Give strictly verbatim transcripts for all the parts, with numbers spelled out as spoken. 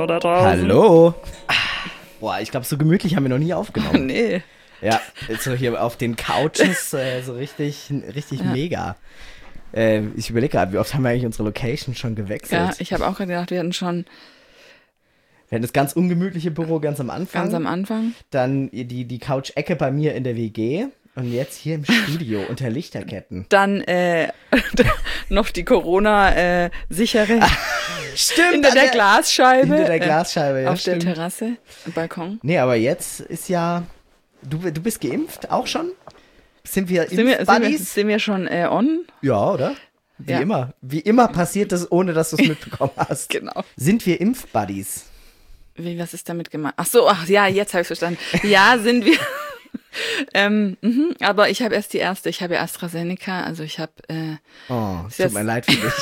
Hallo da draußen. Hallo. Boah, ich glaube, so gemütlich haben wir noch nie aufgenommen. Nee. Ja, jetzt so hier auf den Couches, äh, so richtig, richtig Ja. mega. Äh, ich überlege gerade, wie oft haben wir eigentlich unsere Location schon gewechselt? Ja, ich habe auch gedacht, wir hatten schon Wir hatten das ganz ungemütliche Büro ganz am Anfang. ganz am Anfang. Dann die, die Couch-Ecke bei mir in der W G. Und jetzt hier im Studio unter Lichterketten. Dann äh, noch die Corona-sichere Stimmt. hinter der Glasscheibe. Hinter der äh, Glasscheibe, ja, auf stimmt. der Terrasse, am Balkon. Nee, aber jetzt ist ja, du, du bist geimpft, auch schon? Sind wir Sind wir, sind wir, Impfbuddies? sind wir schon äh, on? Ja, oder? Wie Ja. immer. Wie immer passiert das, ohne dass du es mitbekommen hast. Genau. Sind wir Impfbuddies? Wie, was ist damit gemeint? Ach so, ach ja, jetzt habe ich verstanden. Ja, sind wir. ähm, mhm, aber ich habe erst die erste. Ich habe ja AstraZeneca, also ich habe. Äh, Oh, es Jetzt- tut mir leid für dich.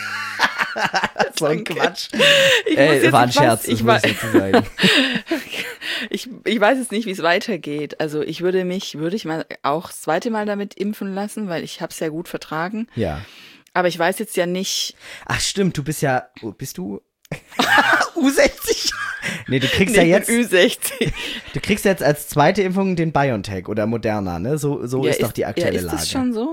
So ein Danke. Quatsch. ich Ey, muss jetzt war ein was- Scherz, Ich, das wa- muss nicht so sein. ich, ich weiß jetzt nicht, wie es weitergeht. Also ich würde mich, würde ich mal auch das zweite Mal damit impfen lassen, weil ich habe es ja gut vertragen. Ja. Aber ich weiß jetzt ja nicht. Ach stimmt, du bist ja, oh, bist du U sechzig? Nee, du kriegst Nee, ja ich bin jetzt, Ü sechzig. du kriegst jetzt als zweite Impfung den BioNTech oder Moderna, ne? So, so Ja, ist doch die aktuelle ja, ist Lage. das schon so?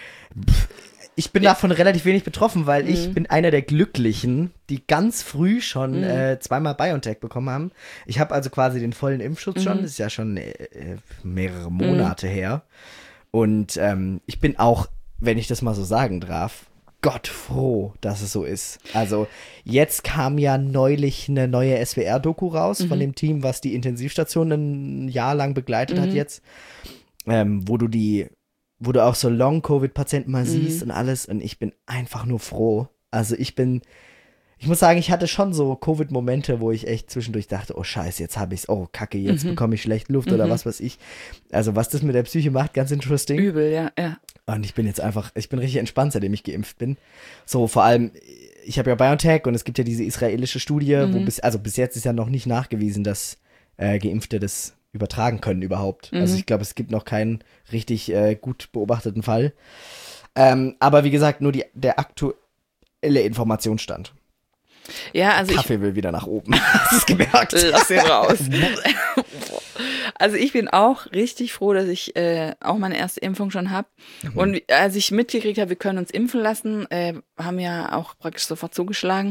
Ich bin davon relativ wenig betroffen, weil Mhm. ich bin einer der Glücklichen, die ganz früh schon äh, zweimal BioNTech bekommen haben. Ich habe also quasi den vollen Impfschutz Mhm. schon. Das ist ja schon äh, äh, mehrere Monate her. Und ähm, ich bin auch, wenn ich das mal so sagen darf, Gott froh, dass es so ist. Also jetzt kam ja neulich eine neue S W R-Doku raus Mhm. von dem Team, was die Intensivstation ein Jahr lang begleitet hat jetzt, ähm, wo du die wo du auch so Long-Covid-Patienten mal siehst und alles und ich bin einfach nur froh. Also ich bin, ich muss sagen, ich hatte schon so Covid-Momente, wo ich echt zwischendurch dachte, oh scheiße, jetzt habe ich's, oh kacke, jetzt bekomme ich schlecht Luft oder was weiß ich. Also was das mit der Psyche macht, ganz interesting. Übel, ja, ja. Und ich bin jetzt einfach, ich bin richtig entspannt, seitdem ich geimpft bin. So, vor allem, ich habe ja BioNTech und es gibt ja diese israelische Studie, wo bis, also bis jetzt ist ja noch nicht nachgewiesen, dass äh, Geimpfte das übertragen können überhaupt. Also ich glaube, es gibt noch keinen richtig äh, gut beobachteten Fall. Ähm, aber wie gesagt, nur die, der aktuelle Informationsstand. Ja, also ich Kaffee will wieder nach oben. Hast du es gemerkt? lass ihn raus. Also ich bin auch richtig froh, dass ich äh, auch meine erste Impfung schon habe. Mhm. Und wie- als ich mitgekriegt habe, wir können uns impfen lassen, äh, haben ja auch praktisch sofort zugeschlagen.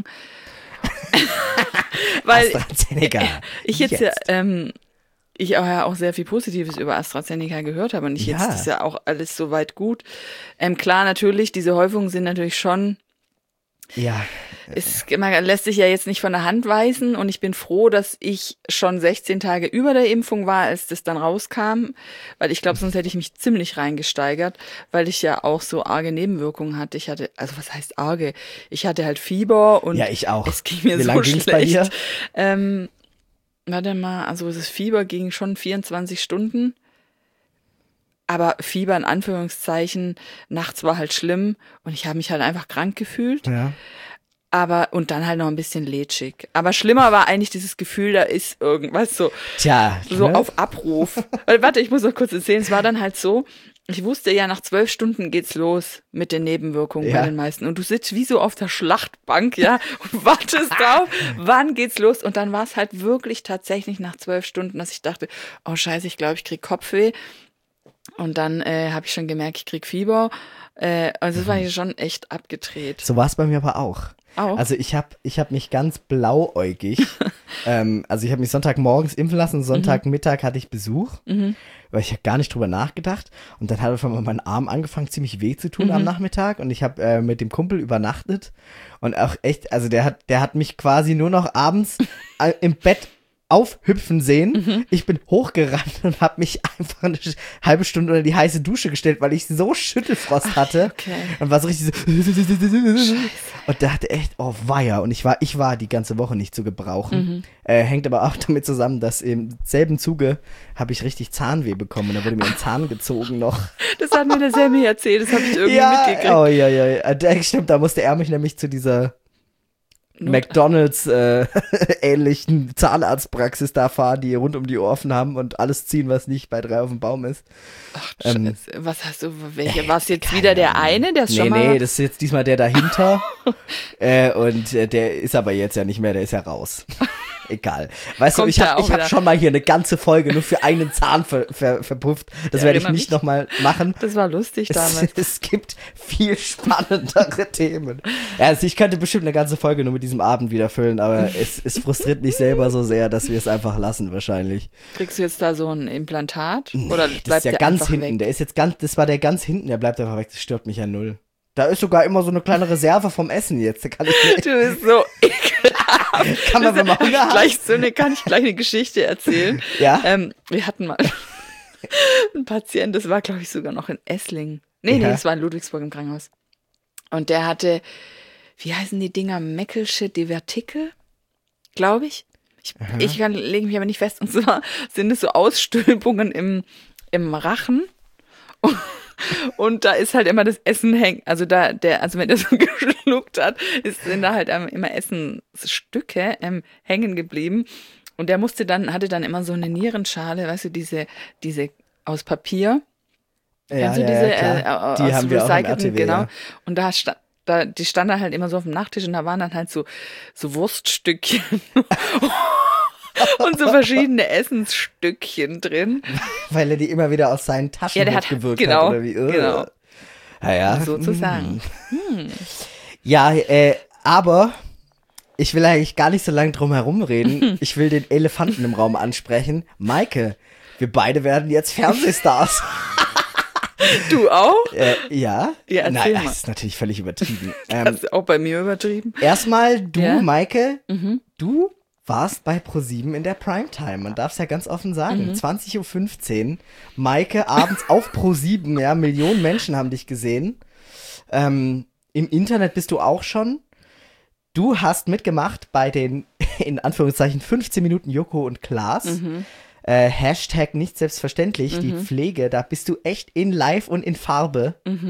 Weil AstraZeneca. ich jetzt, ja, ähm, ich auch ja auch sehr viel Positives über AstraZeneca gehört habe und ich Ja. jetzt das ist ja auch alles soweit gut. Ähm, klar, natürlich, diese Häufungen sind natürlich schon. Ja, Es man lässt sich ja jetzt nicht von der Hand weisen und ich bin froh, dass ich schon sechzehn Tage über der Impfung war, als das dann rauskam, weil ich glaube, sonst hätte ich mich ziemlich reingesteigert, weil ich ja auch so arge Nebenwirkungen hatte. Ich hatte, also was heißt arge? Ich hatte halt Fieber und ja, ich auch. es ging mir Wie so lang ging's schlecht. bei dir? Ähm, warte mal, also das Fieber ging schon vierundzwanzig Stunden. Aber Fieber in Anführungszeichen, nachts war halt schlimm und ich habe mich halt einfach krank gefühlt. Ja. Aber, und dann halt noch ein bisschen lätschig. Aber schlimmer war eigentlich dieses Gefühl, da ist irgendwas so, Tja, so ne? auf Abruf. Weil, warte, ich muss noch kurz erzählen. Es war dann halt so, ich wusste ja, nach zwölf Stunden geht's los mit den Nebenwirkungen Ja. bei den meisten. Und du sitzt wie so auf der Schlachtbank, ja, und wartest drauf, wann geht's los? Und dann war es halt wirklich tatsächlich nach zwölf Stunden, dass ich dachte, oh scheiße, ich glaube, ich krieg Kopfweh. Und dann äh, habe ich schon gemerkt, ich krieg Fieber. Äh, also das war hier schon echt abgedreht. So war es bei mir aber auch. Auch? Also ich habe ich hab mich ganz blauäugig, ähm, also ich habe mich Sonntagmorgens impfen lassen, Sonntagmittag hatte ich Besuch, weil ich habe gar nicht drüber nachgedacht und dann hat auf einmal mein Arm angefangen ziemlich weh zu tun am Nachmittag und ich habe äh, mit dem Kumpel übernachtet und auch echt, also der hat, der hat mich quasi nur noch abends äh, im Bett aufhüpfen sehen. Ich bin hochgerannt und habe mich einfach eine halbe Stunde unter die heiße Dusche gestellt, weil ich so Schüttelfrost hatte. okay. Und war so richtig so. Und dachte echt, oh weia. Und ich war, ich war die ganze Woche nicht zu gebrauchen. Äh, hängt aber auch damit zusammen, dass im selben Zuge habe ich richtig Zahnweh bekommen. Und da wurde mir ein Zahn gezogen noch. Das hat mir der Sammy erzählt, das habe ich irgendwie Ja, mitgekriegt. oh ja, ja, ja. Da- Stimmt, da musste er mich nämlich zu dieser Not- McDonalds äh, ähnlichen Zahnarztpraxis da fahren, die rund um die Ohren haben und alles ziehen, was nicht bei drei auf dem Baum ist. Ach, Ähm, Scheiße. Was hast du, welche, war es jetzt keine wieder der Ahnung. eine, der ist Nee, schon mal... nee, das ist jetzt diesmal der dahinter. äh, und äh, der ist aber jetzt ja nicht mehr, der ist ja raus. Egal. Weißt Kommt du, ich ja habe auch ich hab wieder. schon mal hier eine ganze Folge nur für einen Zahn ver, ver, verpufft. Das Ja, werde ich erinnere nicht mich. nochmal machen. Das war lustig damals. Es, es gibt viel spannendere Themen. Ja, also ich könnte bestimmt eine ganze Folge nur mit diesem Abend wieder füllen, aber es, es frustriert mich selber so sehr, dass wir es einfach lassen wahrscheinlich. Kriegst du jetzt da so ein Implantat? Oder Das bleibt ist ja der ganz einfach hinten. weg? Der ist jetzt ganz, das war der ganz hinten, der bleibt einfach weg. Das stört mich ja null. Da ist sogar immer so eine kleine Reserve vom Essen jetzt. Da kann ich mir, Du bist so ekelhaft. kann man, wenn man Das ist Hunger hat. gleich so eine, kann ich gleich eine Geschichte erzählen. Ja. Ähm, wir hatten mal einen Patient, das war, glaube ich, sogar noch in Esslingen. Nee, Ja. nee, das war in Ludwigsburg im Krankenhaus. Und der hatte, wie heißen die Dinger? Meckelsche Divertikel, glaube ich. Ich, ich kann, lege mich aber nicht fest. Und zwar sind es so Ausstülpungen im, im Rachen. Und, und da ist halt immer das Essen hängen. Also da, der, also wenn der so geschluckt hat, ist, sind da halt immer Essensstücke ähm, hängen geblieben. Und der musste dann, hatte dann immer so eine Nierenschale, weißt du, diese, diese aus Papier. Ja, Kennst du ja, diese ja, klar. äh, Die aus haben wir auch im R recycelten, T W, genau. ja. Und da, sta da die stand da halt immer so auf dem Nachttisch und da waren dann halt so, so Wurststückchen und so verschiedene Essensstückchen drin. Weil er die immer wieder aus seinen Taschen Ja, der hat- gewirkt genau, hat oder wie. Äh. genau. Naja. Sozusagen. Ja, äh, aber ich will eigentlich gar nicht so lange drum herum reden. Ich will den Elefanten im Raum ansprechen. Maike, wir beide werden jetzt Fernsehstars. Du auch? äh, ja? Ja, erzähl Nein, mal. das ist natürlich völlig übertrieben. ähm, Das ist auch bei mir übertrieben. erstmal, du, Ja. Maike, du warst bei ProSieben in der Primetime. Man darf es ja ganz offen sagen. zwanzig Uhr fünfzehn. Maike, abends auf ProSieben, ja, Millionen Menschen haben dich gesehen. Ähm, im Internet bist du auch schon. Du hast mitgemacht bei den, in Anführungszeichen, fünfzehn Minuten Joko und Klaas. Äh, Hashtag nicht selbstverständlich, die Pflege, da bist du echt in live und in Farbe.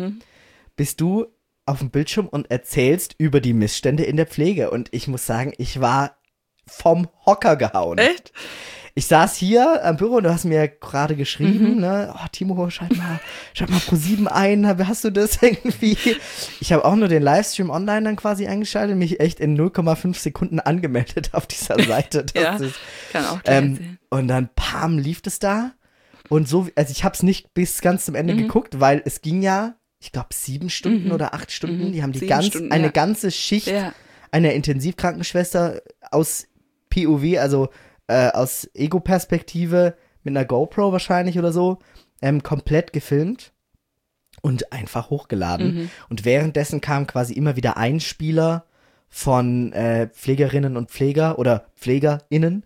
Bist du auf dem Bildschirm und erzählst über die Missstände in der Pflege. Und ich muss sagen, ich war vom Hocker gehauen. Echt? Ich saß hier am Büro und du hast mir gerade geschrieben, ne, oh, Timo, schalt mal, schalt mal ProSieben ein, hast du das irgendwie? Ich habe auch nur den Livestream online dann quasi eingeschaltet, mich echt in null Komma fünf Sekunden angemeldet auf dieser Seite. Das Ja, ist, kann auch gleich ähm, erzählen. und dann, pam, lief das da. Und so, also ich habe es nicht bis ganz zum Ende Mhm. geguckt, weil es ging ja, ich glaube, sieben Stunden oder acht Stunden. Die haben die Sieben ganz, Stunden, eine ja. ganze Schicht Ja. einer Intensivkrankenschwester aus P O V, also äh, aus Ego-Perspektive mit einer GoPro wahrscheinlich oder so, ähm, komplett gefilmt und einfach hochgeladen. Mhm. Und währenddessen kam quasi immer wieder Einspieler von äh, Pflegerinnen und Pfleger oder PflegerInnen,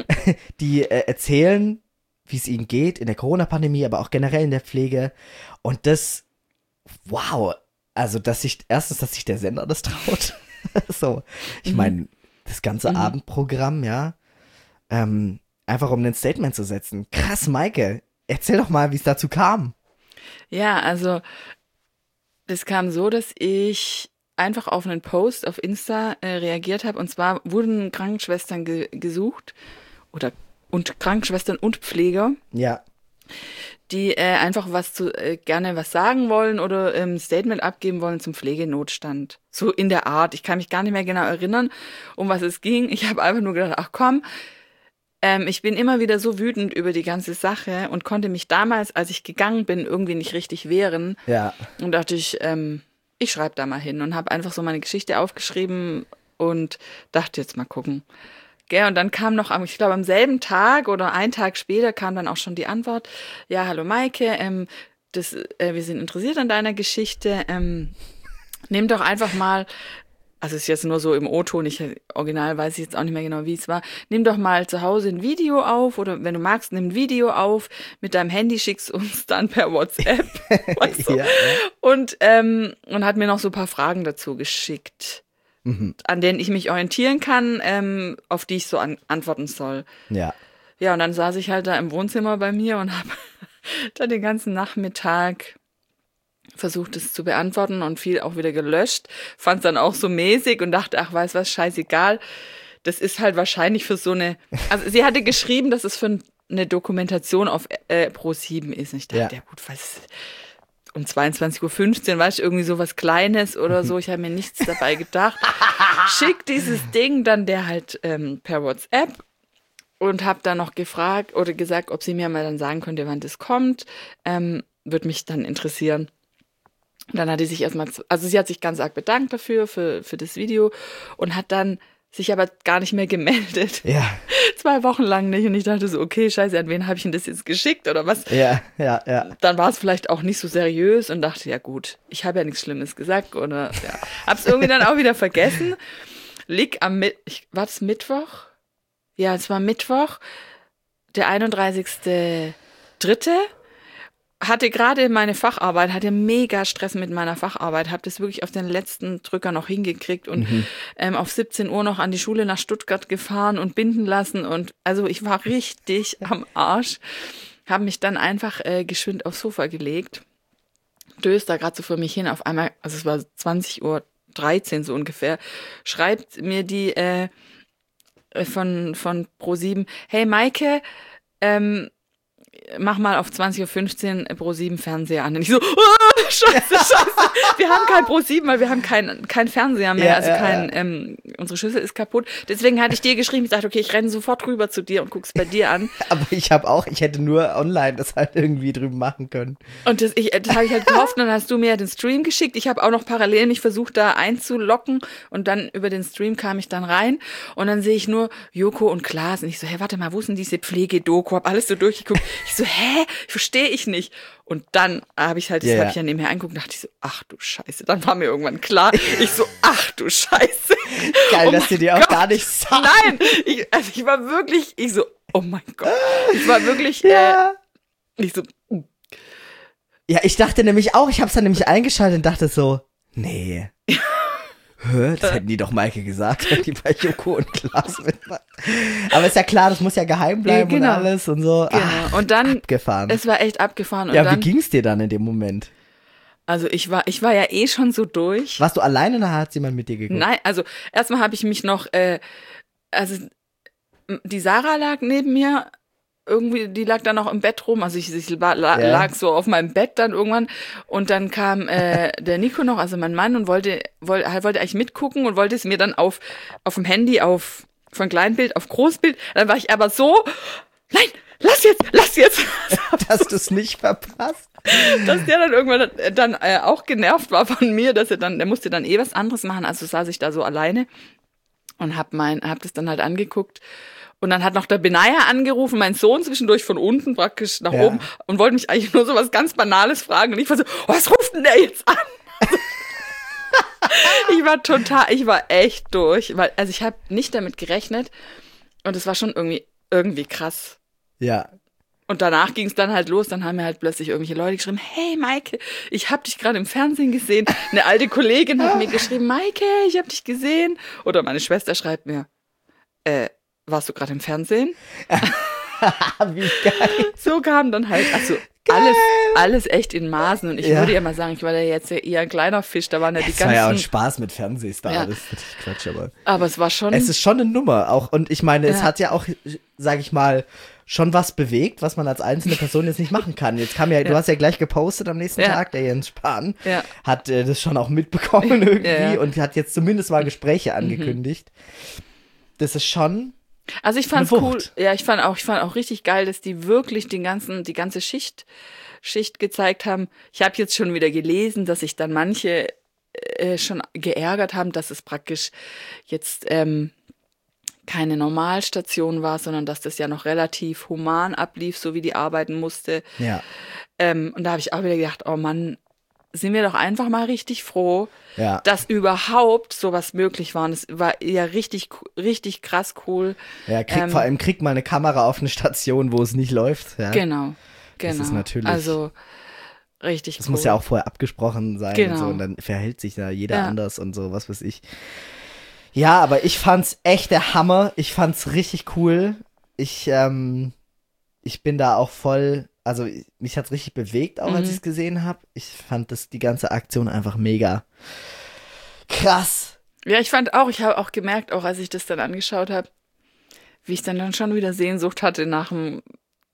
die äh, erzählen, wie es ihnen geht in der Corona-Pandemie, aber auch generell in der Pflege. Und das, wow, also dass sich, erstens, dass sich der Sender das traut. So, ich meine, das ganze Mhm. Abendprogramm, ja, ähm, einfach um ein Statement zu setzen. Krass, Maike, erzähl doch mal, wie es dazu kam. Ja, also das kam so, dass ich einfach auf einen Post auf Insta äh, reagiert habe. Und zwar wurden Krankenschwestern ge gesucht oder und Krankenschwestern und Pfleger, Ja, die äh, einfach was zu äh, gerne was sagen wollen oder ein ähm, Statement abgeben wollen zum Pflegenotstand. So in der Art. Ich kann mich gar nicht mehr genau erinnern, um was es ging. Ich habe einfach nur gedacht, ach komm, ähm, ich bin immer wieder so wütend über die ganze Sache und konnte mich damals, als ich gegangen bin, irgendwie nicht richtig wehren. ja, Und dachte ich, ähm, ich schreibe da mal hin und habe einfach so meine Geschichte aufgeschrieben und dachte jetzt mal gucken. Gell, und dann kam noch, am- ich glaube am selben Tag oder einen Tag später kam dann auch schon die Antwort, ja, hallo Maike, ähm, das, äh, wir sind interessiert an deiner Geschichte, ähm, nimm doch einfach mal, also es ist jetzt nur so im O-Ton, ich original weiß ich jetzt auch nicht mehr genau, wie es war, nimm doch mal zu Hause ein Video auf oder wenn du magst, nimm ein Video auf mit deinem Handy, schickst uns dann per WhatsApp. Weißt du? ja, Und, ähm, und hat mir noch so ein paar Fragen dazu geschickt, an denen ich mich orientieren kann, ähm, auf die ich so an antworten soll. ja. Ja, und dann saß ich halt da im Wohnzimmer bei mir und habe da den ganzen Nachmittag versucht, es zu beantworten und viel auch wieder gelöscht. Fand es dann auch so mäßig und dachte, ach, weiß was, scheißegal. Das ist halt wahrscheinlich für so eine, also sie hatte geschrieben, dass es für eine Dokumentation auf äh, ProSieben ist. Und ich dachte, Ja. ja, gut, was, um zweiundzwanzig Uhr fünfzehn, weißt du, irgendwie so was Kleines oder so. Ich habe mir nichts dabei gedacht. Schick dieses Ding dann der halt ähm, per WhatsApp und habe dann noch gefragt oder gesagt, ob sie mir mal dann sagen könnte, wann das kommt. Ähm, würde mich dann interessieren. Und dann hat sie sich erstmal, also sie hat sich ganz arg bedankt dafür, für, für das Video und hat dann sich aber gar nicht mehr gemeldet. Ja. Zwei Wochen lang nicht. Und ich dachte so, okay, scheiße, an wen habe ich denn das jetzt geschickt oder was? Ja, ja, ja. Dann war es vielleicht auch nicht so seriös und dachte, ja gut, ich habe ja nichts Schlimmes gesagt oder ja. Hab's irgendwie dann auch wieder vergessen. Lieg am Mittwoch, war das Mittwoch? Ja, es war Mittwoch, der einunddreißigster dritte Hatte gerade meine Facharbeit, hatte mega Stress mit meiner Facharbeit, habe das wirklich auf den letzten Drücker noch hingekriegt und mhm. ähm, auf siebzehn Uhr noch an die Schule nach Stuttgart gefahren und binden lassen und also ich war richtig am Arsch, habe mich dann einfach äh, geschwind aufs Sofa gelegt, döst da gerade so vor mich hin, auf einmal, also es war zwanzig Uhr dreizehn so ungefähr, schreibt mir die äh, von, von ProSieben, hey Maike, ähm, mach mal auf zwanzig Uhr fünfzehn ProSieben Fernseher an. Und ich so, oh, scheiße, scheiße. Wir haben kein ProSieben, weil wir haben kein, kein Fernseher mehr. Ja, also kein, ja. ähm, unsere Schüssel ist kaputt. Deswegen hatte ich dir geschrieben, ich dachte, okay, ich renne sofort rüber zu dir und guck's bei dir an. Aber ich habe auch, ich hätte nur online das halt irgendwie drüben machen können. Und das, ich, das habe ich halt gehofft, und dann hast du mir den Stream geschickt. Ich habe auch noch parallel mich versucht, da einzulocken und dann über den Stream kam ich dann rein und dann sehe ich nur Joko und Klaas und ich so, hey, warte mal, wo ist denn diese Pflegedoku? Hab alles so durchgeguckt. Ich so, hä? Verstehe ich nicht. Und dann habe ich halt, das yeah, habe ich ja nebenher angeguckt und dachte ich so, ach du Scheiße. Dann war mir irgendwann klar, ich so, ach du Scheiße. Geil, oh dass du dir auch Gott. gar nicht sagst. Nein, ich, also ich war wirklich, ich so, oh mein Gott. Ich war wirklich, ja. äh, ich so, uh. Ja, ich dachte nämlich auch, ich habe es dann nämlich eingeschaltet und dachte so, nee. Hör, das hätten die doch Maike gesagt, wenn die bei Joko und Klaas mitmachen. Aber ist ja klar, das muss ja geheim bleiben, ja, genau, und alles und so. Genau. Ach, und dann, abgefahren. Es war echt abgefahren. Und ja, dann, wie ging's dir dann in dem Moment? Also ich war, ich war ja eh schon so durch. Warst du alleine oder hat jemand mit dir geguckt? Nein, also erstmal habe ich mich noch, äh, also die Sarah lag neben mir, irgendwie, die lag dann noch im Bett rum, also ich, ich la, ja. lag so auf meinem Bett dann irgendwann und dann kam äh, der Nico noch, also mein Mann, und wollte, wollte, wollte eigentlich mitgucken und wollte es mir dann auf, auf dem Handy auf, von Kleinbild auf Großbild, dann war ich aber so, nein, lass jetzt, lass jetzt. Dass du es nicht verpasst. Dass der dann irgendwann dann äh, auch genervt war von mir, dass er dann, der musste dann eh was anderes machen, also saß ich da so alleine und hab mein, hab das dann halt angeguckt. Und dann hat noch der Benaya angerufen, mein Sohn zwischendurch von unten praktisch nach ja. oben und wollte mich eigentlich nur so was ganz Banales fragen. Und ich war so, oh, was ruft denn der jetzt an? Ich war total, ich war echt durch. Weil, also ich habe nicht damit gerechnet und es war schon irgendwie, irgendwie krass. Ja. Und danach ging es dann halt los, dann haben mir halt plötzlich irgendwelche Leute geschrieben, hey Maike, ich habe dich gerade im Fernsehen gesehen. Eine alte Kollegin hat mir geschrieben, Maike, ich habe dich gesehen. Oder meine Schwester schreibt mir, äh, warst du gerade im Fernsehen? Wie geil. So kam dann halt, also alles, alles echt in Maßen. Und ich ja. würde ja mal sagen, ich war ja jetzt eher ein kleiner Fisch, da waren ja die es ganzen... Es war ja auch Spaß mit Fernsehstars, ja. das ist natürlich Quatsch, aber... Aber es war schon... Es ist schon eine Nummer auch. Und ich meine, ja. es hat ja auch, sag ich mal, schon was bewegt, was man als einzelne Person jetzt nicht machen kann. Jetzt kam ja, ja. du hast ja gleich gepostet am nächsten ja. Tag, der Jens Spahn ja. hat äh, das schon auch mitbekommen irgendwie ja, ja. und hat jetzt zumindest mal Gespräche angekündigt. Mhm. Das ist schon... Also ich fand's cool, ja, ich fand auch, ich fand auch richtig geil, dass die wirklich den ganzen, die ganze Schicht, Schicht gezeigt haben. Ich habe jetzt schon wieder gelesen, dass sich dann manche äh, schon geärgert haben, dass es praktisch jetzt ähm, keine Normalstation war, sondern dass das ja noch relativ human ablief, so wie die arbeiten musste. Ja. Ähm, und da habe ich auch wieder gedacht, oh Mann, sind wir doch einfach mal richtig froh, ja. dass überhaupt sowas möglich war. Und es war ja richtig, richtig krass cool. Ja, krieg, ähm, vor allem kriegt man eine Kamera auf eine Station, wo es nicht läuft. Ja. Genau, genau. Das ist natürlich. Also richtig das cool. muss ja auch vorher abgesprochen sein genau. und so. Und dann verhält sich da jeder ja. anders und so, was weiß ich. Ja, aber ich fand's echt der Hammer. Ich fand's richtig cool. Ich, ähm, ich bin da auch voll. Also mich hat's richtig bewegt, auch mhm. als ich es gesehen habe. Ich fand das die ganze Aktion einfach mega krass. Ja, ich fand auch, ich habe auch gemerkt, auch als ich das dann angeschaut habe, wie ich dann, dann schon wieder Sehnsucht hatte nach dem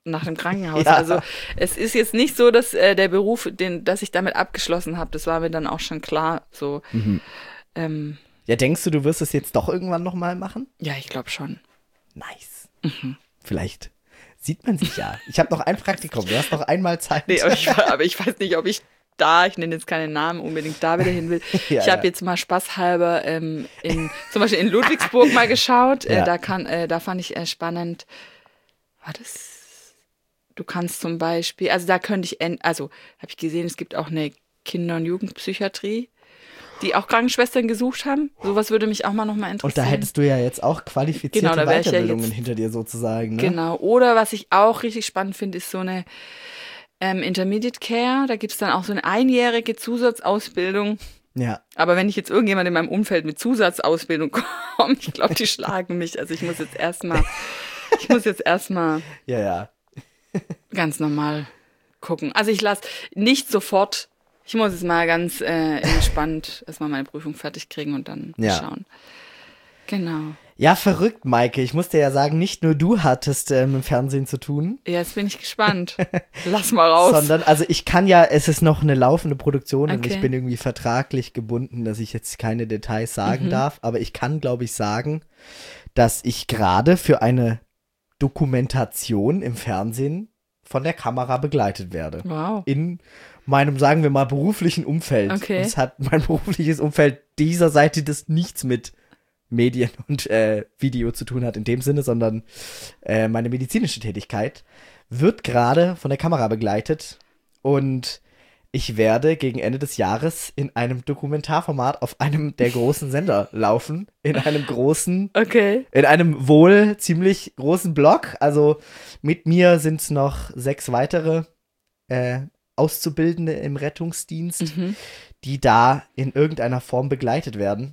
nach dem Krankenhaus. Ja. Also es ist jetzt nicht so, dass äh, der Beruf, den, dass ich damit abgeschlossen habe, das war mir dann auch schon klar. So. Mhm. Ähm, Ja, denkst du, du wirst es jetzt doch irgendwann nochmal machen? ja, ich glaube schon. Nice. Mhm. Vielleicht sieht man sich ja. Ich habe noch ein Praktikum, du hast noch einmal Zeit. Nee, aber ich, aber ich weiß nicht, ob ich da, ich nenne jetzt keinen Namen, unbedingt da wieder hin will. Ja, ich habe ja. jetzt mal spaßhalber ähm, in, zum Beispiel in Ludwigsburg mal geschaut. Äh, Ja. da, kann, äh, da fand ich äh, spannend. War das? Du kannst zum Beispiel, also da könnte ich, en- also habe ich gesehen, es gibt auch eine Kinder- und Jugendpsychiatrie, die auch Krankenschwestern gesucht haben. Sowas würde mich auch mal nochmal Und interessieren. da hättest du ja jetzt auch qualifizierte Genau, da wär ich ja Weiterbildungen jetzt- hinter dir sozusagen, ne? Genau. Oder was ich auch richtig spannend finde, ist so eine ähm, Intermediate Care. Da gibt es dann auch so eine einjährige Zusatzausbildung. Ja. Aber wenn ich jetzt irgendjemand in meinem Umfeld mit Zusatzausbildung komme, ich glaube, die schlagen mich. Also ich muss jetzt erstmal, ich muss jetzt erstmal Ja, ja. ganz normal gucken. Also ich lasse nicht sofort, ich muss jetzt mal ganz äh, entspannt erstmal meine Prüfung fertig kriegen und dann Ja. schauen. Genau. Ja, verrückt, Maike. Ich muss dir ja sagen, nicht nur du hattest äh, mit dem Fernsehen zu tun, Ja, jetzt bin ich gespannt. Lass mal raus. sondern, also ich kann ja, es ist noch eine laufende Produktion und Okay. ich bin irgendwie vertraglich gebunden, dass ich jetzt keine Details sagen Mhm. darf, aber ich kann, glaube ich, sagen, dass ich gerade für eine Dokumentation im Fernsehen von der Kamera begleitet werde. Wow. In meinem, sagen wir mal, beruflichen Umfeld. Okay. Und es hat mein berufliches Umfeld dieser Seite das nichts mit Medien und äh, Video zu tun hat in dem Sinne, sondern äh, meine medizinische Tätigkeit wird gerade von der Kamera begleitet und ich werde gegen Ende des Jahres in einem Dokumentarformat auf einem der großen Sender laufen, in einem großen, Okay. in einem wohl ziemlich großen Blog. Also mit mir sind es noch sechs weitere äh, Auszubildende im Rettungsdienst, Mhm. die da in irgendeiner Form begleitet werden.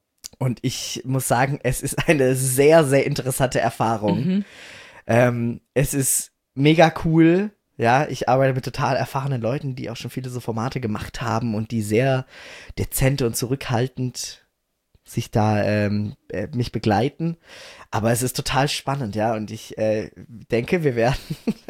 Und ich muss sagen, es ist eine sehr, sehr interessante Erfahrung. Mhm. Ähm, es ist mega cool. Ja, ich arbeite mit total erfahrenen Leuten, die auch schon viele so Formate gemacht haben und die sehr dezent und zurückhaltend sich da ähm, äh, mich begleiten. Aber es ist total spannend, ja. Und ich äh, denke, wir werden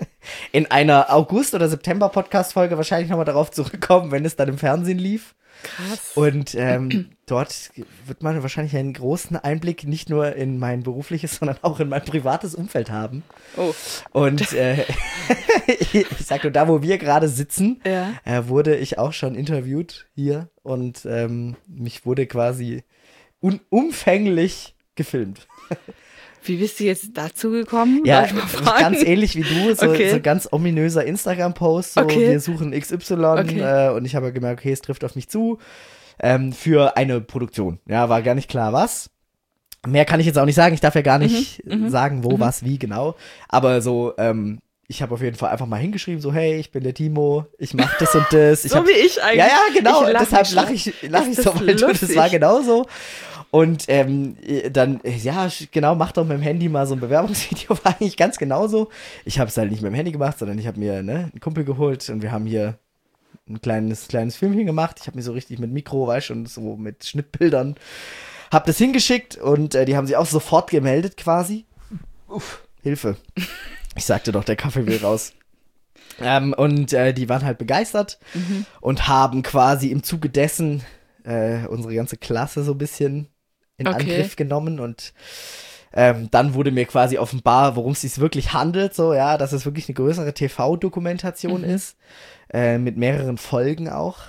in einer August- oder September-Podcast-Folge wahrscheinlich nochmal darauf zurückkommen, wenn es dann im Fernsehen lief. Krass. Und ähm, dort wird man wahrscheinlich einen großen Einblick nicht nur in mein berufliches, sondern auch in mein privates Umfeld haben. Oh. Und äh, ich sag nur, da wo wir gerade sitzen, Ja. äh, wurde ich auch schon interviewt hier und ähm, mich wurde quasi un- umfänglich gefilmt. Wie bist du jetzt dazu gekommen? Ja, Darf ich mal fragen? ganz ähnlich wie du, so, Okay. so ganz ominöser Instagram-Post, so Okay. wir suchen X Y Okay. äh, und ich habe gemerkt, okay, es trifft auf mich zu ähm, für eine Produktion. Ja, war gar nicht klar was. Mehr kann ich jetzt auch nicht sagen, ich darf ja gar nicht Mhm, mhm, sagen, wo, mhm. was, wie genau, aber so, ähm, ich habe auf jeden Fall einfach mal hingeschrieben, so hey, ich bin der Timo, ich mach das und das. Ich So hab, wie ich eigentlich. ja, ja, genau, Ich lach deshalb mich lache ich, lach Ist ich so, das weil du, das lustig? war genauso. Und ähm, dann, äh, ja, sch- genau, mach doch mit dem Handy mal so ein Bewerbungsvideo, war eigentlich ganz genauso. Ich habe es halt nicht mit dem Handy gemacht, sondern ich habe mir ne, einen Kumpel geholt und wir haben hier ein kleines, kleines Filmchen gemacht. Ich habe mir so richtig mit Mikro, weißt du, und so mit Schnittbildern, hab das hingeschickt und äh, die haben sich auch sofort gemeldet quasi. Uff, Hilfe. Ich sagte doch, der Kaffee will raus. Ähm, und äh, die waren halt begeistert Mhm. und haben quasi im Zuge dessen äh, unsere ganze Klasse so ein bisschen in Okay. Angriff genommen und ähm, dann wurde mir quasi offenbar, worum es sich wirklich handelt, so, ja, dass es wirklich eine größere T V-Dokumentation Mhm. ist, äh, mit mehreren Folgen auch.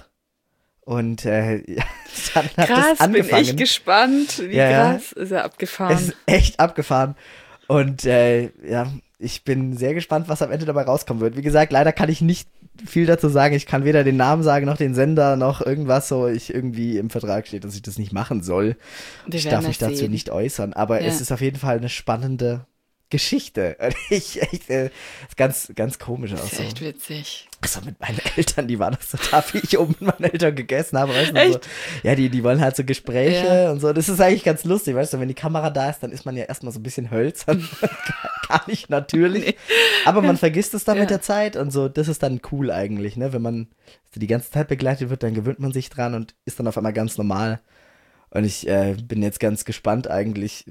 Und äh, ja, dann hat Krass, das angefangen. bin ich gespannt. Wie Ja, ja. krass ist er abgefahren. Es ist echt abgefahren. Und äh, ja, ich bin sehr gespannt, was am Ende dabei rauskommen wird. Wie gesagt, leider kann ich nicht viel dazu sagen. Ich kann weder den Namen sagen, noch den Sender, noch irgendwas so. Ich irgendwie im Vertrag steht, dass ich das nicht machen soll. Wir Ich werden darf mich das dazu sehen. nicht äußern. Aber Ja. es ist auf jeden Fall eine spannende Geschichte. Und Ich echt, äh, ist ganz, ganz komisch Das auch ist so. echt witzig. Also mit meinen Eltern, die waren das total, wie ich oben mit meinen Eltern gegessen habe, weißt du, so, Echt? ja, die, die wollen halt so Gespräche Ja. und so, das ist eigentlich ganz lustig, weißt du, wenn die Kamera da ist, dann ist man ja erstmal so ein bisschen hölzern, gar nicht natürlich, Nee. aber man vergisst es dann Ja. mit der Zeit und so, das ist dann cool eigentlich, ne, wenn man so die ganze Zeit begleitet wird, dann gewöhnt man sich dran und ist dann auf einmal ganz normal und ich äh, bin jetzt ganz gespannt eigentlich,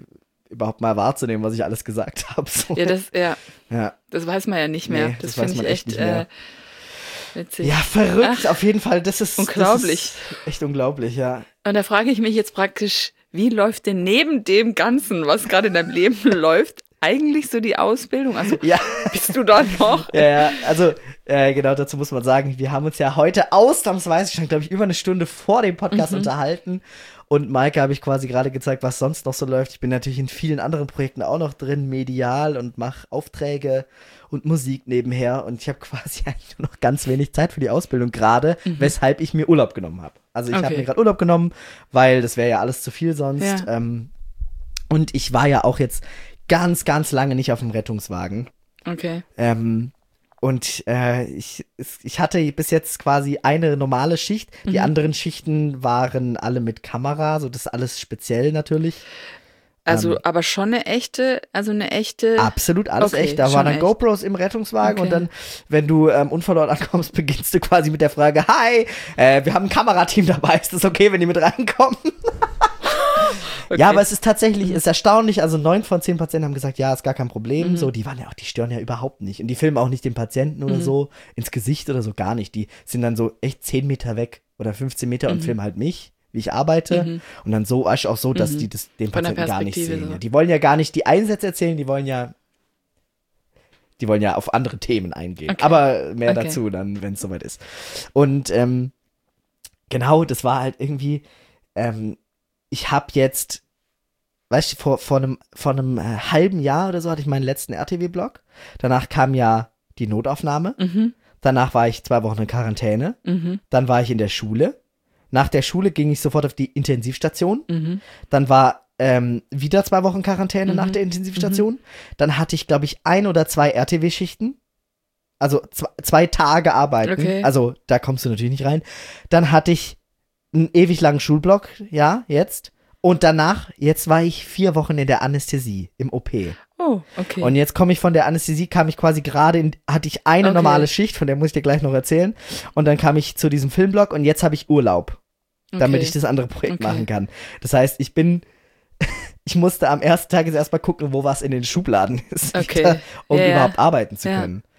überhaupt mal wahrzunehmen, was ich alles gesagt habe. So. Ja, das, ja. ja. Das weiß man ja nicht mehr. Nee, das das weiß finde ich man echt echt nicht mehr. äh, witzig. Ja, verrückt, Ach, auf jeden Fall. Das ist unglaublich. Das ist echt unglaublich, ja. Und da frage ich mich jetzt praktisch, wie läuft denn neben dem Ganzen, was gerade in deinem Leben läuft, eigentlich so die Ausbildung? Also Ja. bist du da noch? Ja, ja, also äh, genau dazu muss man sagen, wir haben uns ja heute ausnahmsweise schon, glaube ich, über eine Stunde vor dem Podcast Mhm. unterhalten. Und Maike habe ich quasi gerade gezeigt, was sonst noch so läuft. Ich bin natürlich in vielen anderen Projekten auch noch drin, medial und mache Aufträge und Musik nebenher. Und ich habe quasi eigentlich nur noch ganz wenig Zeit für die Ausbildung gerade, Mhm. weshalb ich mir Urlaub genommen habe. Also ich habe Okay. mir gerade Urlaub genommen, weil das wäre ja alles zu viel sonst. Ja. Ähm, und ich war ja auch jetzt ganz, ganz lange nicht auf dem Rettungswagen. Okay. Ähm, und äh, ich, es- ich hatte bis jetzt quasi eine normale Schicht. Die Mhm. anderen Schichten waren alle mit Kamera, so das ist alles speziell natürlich. Also, Ähm, aber schon eine echte, also eine echte. Absolut alles Okay, echt. Da schon waren dann echt. GoPros im Rettungswagen Okay. und dann, wenn du ähm, unverlaut ankommst, beginnst du quasi mit der Frage, hi, äh, wir haben ein Kamerateam dabei, ist das okay, wenn die mit reinkommen? Okay. Ja, aber es ist tatsächlich, ist erstaunlich, also neun von zehn Patienten haben gesagt, ja, ist gar kein Problem, Mhm. so, die waren ja auch, die stören ja überhaupt nicht und die filmen auch nicht den Patienten oder Mhm. so ins Gesicht oder so, gar nicht, die sind dann so echt zehn Meter weg oder fünfzehn Meter und Mhm. filmen halt mich, wie ich arbeite Mhm. und dann so, auch so, dass Mhm. die das, den Von der Patienten gar nicht Perspektive sehen. so. Ja. Die wollen ja gar nicht die Einsätze erzählen, die wollen ja die wollen ja auf andere Themen eingehen. Okay. Aber mehr Okay. dazu dann, wenn es soweit ist. Und ähm, genau, das war halt irgendwie, ähm, ich habe jetzt, weißt du, vor, vor einem, vor einem äh, halben Jahr oder so hatte ich meinen letzten R T W-Blog. Danach kam ja die Notaufnahme. Mhm. Danach war ich zwei Wochen in Quarantäne. Mhm. Dann war ich in der Schule. Nach der Schule ging ich sofort auf die Intensivstation. Mhm. Dann war ähm, wieder zwei Wochen Quarantäne Mhm. nach der Intensivstation. Dann hatte ich, glaube ich, ein oder zwei R T W-Schichten. Also zwei, zwei Tage arbeiten. Okay. Also da kommst du natürlich nicht rein. Dann hatte ich einen ewig langen Schulblock, ja, jetzt. Und danach, jetzt war ich vier Wochen in der Anästhesie im O P. Oh, okay. Und jetzt komme ich von der Anästhesie, kam ich quasi gerade in, hatte ich eine Okay. normale Schicht, von der muss ich dir gleich noch erzählen. Und dann kam ich zu diesem Filmblock und jetzt habe ich Urlaub, damit Okay. ich das andere Projekt Okay. machen kann. Das heißt, ich bin, ich musste am ersten Tag jetzt erstmal gucken, wo was in den Schubladen ist, Okay. wieder, um Ja, ja. überhaupt arbeiten zu Ja. können.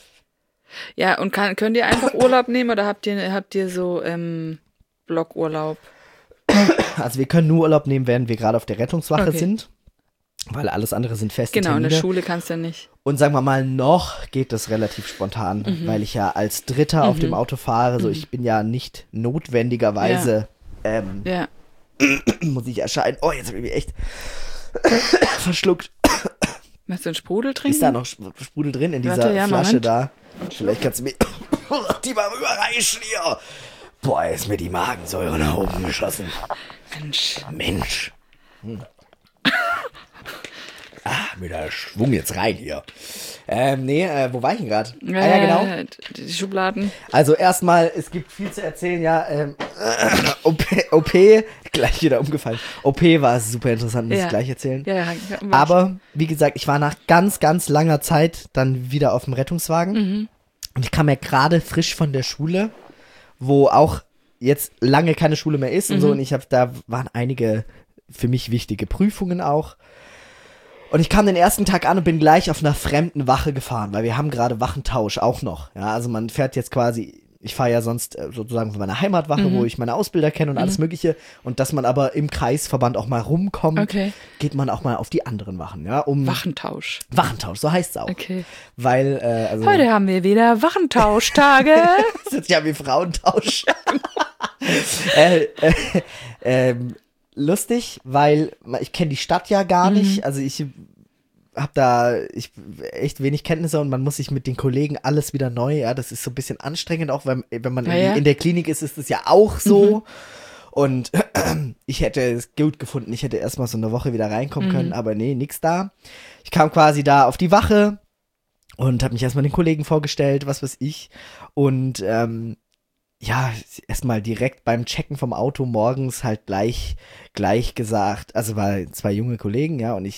Ja, und kann, könnt ihr einfach Urlaub nehmen oder habt ihr, habt ihr so ähm, Blockurlaub? Also wir können nur Urlaub nehmen, während wir gerade auf der Rettungswache Okay. sind, weil alles andere sind feste Genau, in Termine. der Schule kannst du ja nicht. Und sagen wir mal, noch geht das relativ spontan, Mhm. weil ich ja als Dritter auf Mhm. dem Auto fahre. So, Mhm. ich bin ja nicht notwendigerweise, ähm, Ja. muss ich erscheinen. Oh, jetzt habe ich mich echt verschluckt. Möchtest du einen Sprudel trinken? Ist da noch Sp- Sprudel drin in dieser Warte, ja, Flasche Moment. da? Vielleicht kannst du mir die mal überreichen hier. Boah, ist mir die Magensäure nach oben geschossen. Mensch. Mensch. Hm. Ah, mit der Schwung jetzt rein hier. Ähm, nee, äh, wo war ich denn gerade? Ah, ja, genau. Äh, Die Schubladen. Also erstmal, es gibt viel zu erzählen, ja. Ähm, O P, O P, gleich wieder umgefallen. O P war super interessant, muss Ja. ich gleich erzählen. Ja, ja. Aber, wie gesagt, ich war nach ganz, ganz langer Zeit dann wieder auf dem Rettungswagen. Mhm. Und ich kam ja gerade frisch von der Schule, wo auch jetzt lange keine Schule mehr ist und Mhm. so. Und ich habe, da waren einige für mich wichtige Prüfungen auch. Und ich kam den ersten Tag an und bin gleich auf einer fremden Wache gefahren, weil wir haben gerade Wachentausch auch noch. Ja, also man fährt jetzt quasi, ich fahre ja sonst äh, sozusagen von meiner Heimatwache, Mhm. wo ich meine Ausbilder kenne und alles Mögliche. Und dass man aber im Kreisverband auch mal rumkommt, Okay. geht man auch mal auf die anderen Wachen, ja, um Wachentausch. Wachentausch, so heißt es auch. Okay. Weil, äh, also Heute haben wir wieder Wachentauschtage. das ist ja wie Frauentausch. äh, äh, ähm, lustig, weil ich kenne die Stadt ja gar nicht. Also ich habe da ich echt wenig Kenntnisse und man muss sich mit den Kollegen alles wieder neu, ja, das ist so ein bisschen anstrengend, auch wenn, wenn man Ja, irgendwie ja. in der Klinik ist, ist es ja auch so. Und ich hätte es gut gefunden, ich hätte erstmal so eine Woche wieder reinkommen können, aber nee, nix da. Ich kam quasi da auf die Wache und habe mich erstmal den Kollegen vorgestellt, was weiß ich. Und ähm, ja, erstmal direkt beim Checken vom Auto morgens halt gleich, gleich gesagt, also war zwei junge Kollegen, ja, und ich,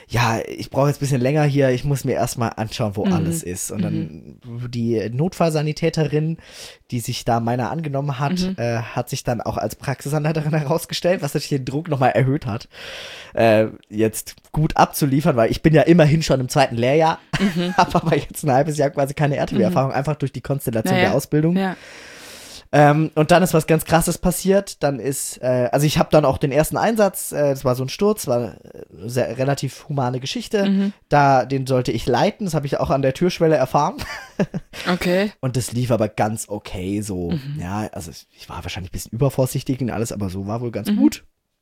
ja, ich brauche jetzt ein bisschen länger hier, ich muss mir erstmal anschauen, wo Mhm. alles ist. Und dann die Notfallsanitäterin, die sich da meiner angenommen hat, Mhm. äh, hat sich dann auch als Praxisanleiterin herausgestellt, was natürlich den Druck nochmal erhöht hat, äh, jetzt gut abzuliefern, weil ich bin ja immerhin schon im zweiten Lehrjahr, Mhm. habe aber jetzt ein halbes Jahr quasi keine R T W-Erfahrung, einfach durch die Konstellation Naja. der Ausbildung. Ja. Ähm, und dann ist was ganz Krasses passiert. Dann ist, äh, also ich habe dann auch den ersten Einsatz, äh, das war so ein Sturz, war eine sehr, relativ humane Geschichte. Mhm. Da, den sollte ich leiten, das habe ich auch an der Türschwelle erfahren. Okay. Und das lief aber ganz okay so. Mhm. Ja, also ich war wahrscheinlich ein bisschen übervorsichtig und alles, aber so war wohl ganz Mhm. gut.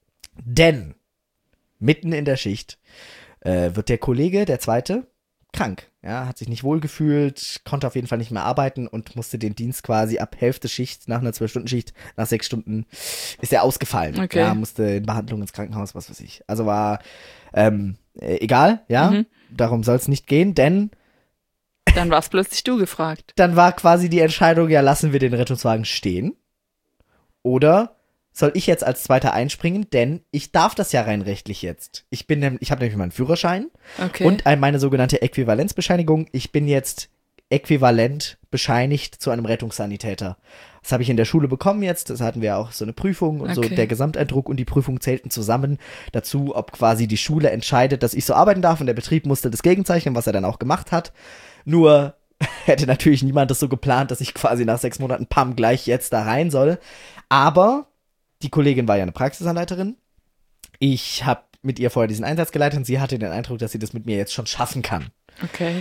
Denn mitten in der Schicht äh, wird der Kollege, der zweite, krank. Ja, hat sich nicht wohlgefühlt, konnte auf jeden Fall nicht mehr arbeiten und musste den Dienst quasi ab Hälfte Schicht, nach einer zwölf-Stunden-Schicht, nach sechs Stunden, ist er ausgefallen. Okay. Ja, musste in Behandlung ins Krankenhaus, was weiß ich. Also war ähm, äh, egal, ja, Mhm. darum soll es nicht gehen, denn Dann warst plötzlich du gefragt. dann war quasi die Entscheidung, ja, lassen wir den Rettungswagen stehen oder soll ich jetzt als Zweiter einspringen, denn ich darf das ja rein rechtlich jetzt. Ich bin, nem- ich habe nämlich meinen Führerschein Okay. und ein, meine sogenannte Äquivalenzbescheinigung. Ich bin jetzt äquivalent bescheinigt zu einem Rettungssanitäter. Das habe ich in der Schule bekommen jetzt. Das hatten wir auch so eine Prüfung und so. Okay. Der Gesamteindruck und die Prüfung zählten zusammen dazu, ob quasi die Schule entscheidet, dass ich so arbeiten darf und der Betrieb musste das gegenzeichnen, was er dann auch gemacht hat. Nur hätte natürlich niemand das so geplant, dass ich quasi nach sechs Monaten pam gleich jetzt da rein soll. Aber die Kollegin war ja eine Praxisanleiterin. Ich habe mit ihr vorher diesen Einsatz geleitet und sie hatte den Eindruck, dass sie das mit mir jetzt schon schaffen kann. Okay.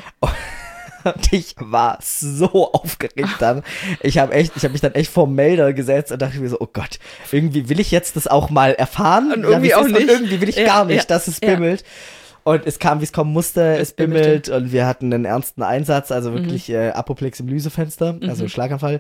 Und ich war so aufgeregt dann. Ich habe echt, ich habe mich dann echt vor den Melder gesetzt und dachte mir so, oh Gott, irgendwie will ich jetzt das auch mal erfahren. Und irgendwie wie es auch ist. nicht. Und irgendwie will ich Ja, gar nicht, ja, dass es ja. bimmelt. Und es kam, wie es kommen musste, es, Es bimmelte. bimmelt und wir hatten einen ernsten Einsatz, also wirklich äh, Apoplex im Lysefenster, also Mhm. Schlaganfall.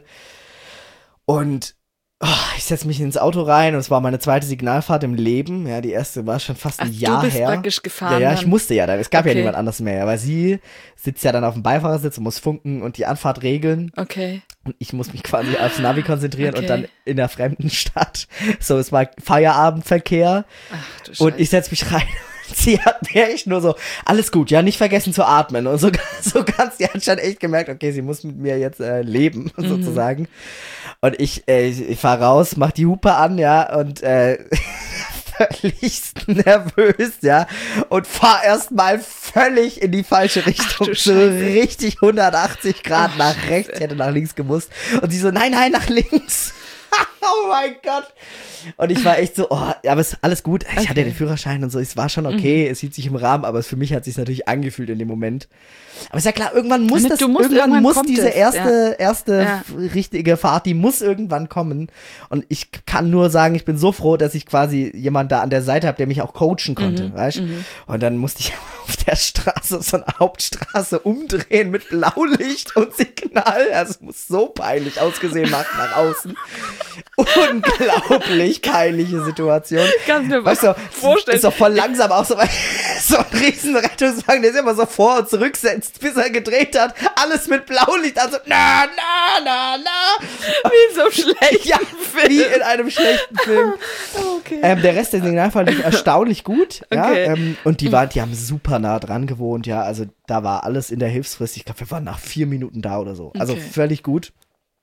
Und oh, ich setze mich ins Auto rein und es war meine zweite Signalfahrt im Leben. Ja, die erste war schon fast ein Ach, Jahr du bist her. praktisch gefahren Ja, ja, ich dann. musste ja, da- es gab ja Okay. niemand anders mehr, weil sie sitzt ja dann auf dem Beifahrersitz und muss funken und die Anfahrt regeln Okay. und ich muss mich quasi aufs Navi konzentrieren Okay. und dann in der fremden Stadt. So, es war Feierabendverkehr Ach du und Scheiße. ich setze mich rein. Sie hat mir echt nur so, alles gut, ja, nicht vergessen zu atmen. Und so, so ganz, die hat schon echt gemerkt, okay, sie muss mit mir jetzt äh, leben, Mhm. sozusagen. Und ich, äh, ich, ich fahr raus, mach die Hupe an, ja, und äh, völlig nervös, ja, und fahr erstmal völlig in die falsche Richtung. du So Scheiße. richtig hundertachtzig Grad Ach, nach Scheiße. rechts, ich hätte nach links gemusst. Und sie so, nein, nein, nach links. Oh mein Gott. Und ich war echt so, oh, ja, aber ist alles gut. Ich hatte Okay. den Führerschein und so, es war schon okay, es hielt sich im Rahmen, aber es für mich hat sich natürlich angefühlt in dem Moment. Aber ist ja klar, irgendwann muss Du das, musst- irgendwann, irgendwann muss kommt diese es, erste, erste Ja. f- richtige Fahrt, die muss irgendwann kommen. Und ich kann nur sagen, ich bin so froh, dass ich quasi jemand da an der Seite habe, der mich auch coachen konnte, Mhm, weißt? Und dann musste ich auf der Straße, so eine Hauptstraße, umdrehen mit Blaulicht und Signal. Also es muss so peinlich ausgesehen nach, nach außen. Unglaublich peinliche Situation. Kannst du mir Weißt du, vorstellen. ist doch voll langsam auch so, so ein riesen Rettungswagen, der sich immer so vor und zurück setzt, bis er gedreht hat. Alles mit Blaulicht, also na, na, na, na. Wie so schlecht. Ja, wie in einem schlechten Film. Okay. Ähm, der Rest der Signalfahrt lief erstaunlich gut, ja, Okay. ähm, und die waren, die haben super nah dran gewohnt, ja, also da war alles in der Hilfsfrist, ich glaube, wir waren nach vier Minuten da oder so, also Okay. völlig gut.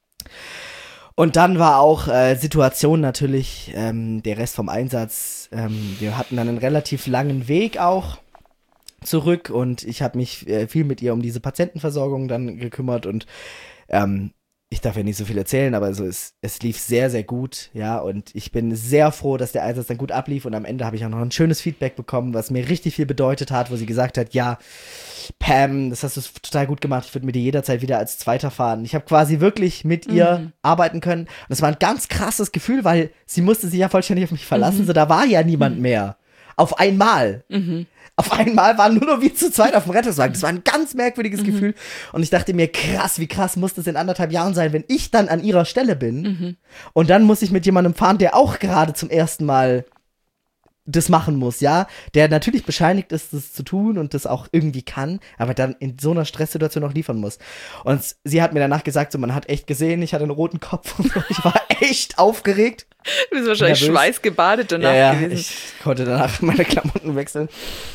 Und dann war auch äh, Situation natürlich, ähm, der Rest vom Einsatz, ähm, wir hatten dann einen relativ langen Weg auch zurück und ich habe mich äh, viel mit ihr um diese Patientenversorgung dann gekümmert und ähm, ich darf ja nicht so viel erzählen, aber so es, es lief sehr, sehr gut, ja, und ich bin sehr froh, dass der Einsatz dann gut ablief und am Ende habe ich auch noch ein schönes Feedback bekommen, was mir richtig viel bedeutet hat, wo sie gesagt hat, ja, Pam, das hast du total gut gemacht, ich würde mit dir jederzeit wieder als Zweiter fahren. Ich habe quasi wirklich mit ihr Mhm. arbeiten können und es war ein ganz krasses Gefühl, weil sie musste sich ja vollständig auf mich verlassen, Mhm. so da war ja niemand mehr. Auf einmal. Mhm. Auf einmal waren nur noch wir zu zweit auf dem Rettungswagen. Das war ein ganz merkwürdiges Gefühl. Und ich dachte mir, krass, wie krass muss das in anderthalb Jahren sein, wenn ich dann an ihrer Stelle bin. Mhm. Und dann muss ich mit jemandem fahren, der auch gerade zum ersten Mal das machen muss, ja. Der natürlich bescheinigt ist, das zu tun und das auch irgendwie kann, aber dann in so einer Stresssituation auch liefern muss. Und sie hat mir danach gesagt, so, man hat echt gesehen, ich hatte einen roten Kopf und so. Ich war echt aufgeregt. Du bist wahrscheinlich Nervös. schweißgebadet danach Ja, ja, gewesen. ich konnte danach meine Klamotten wechseln.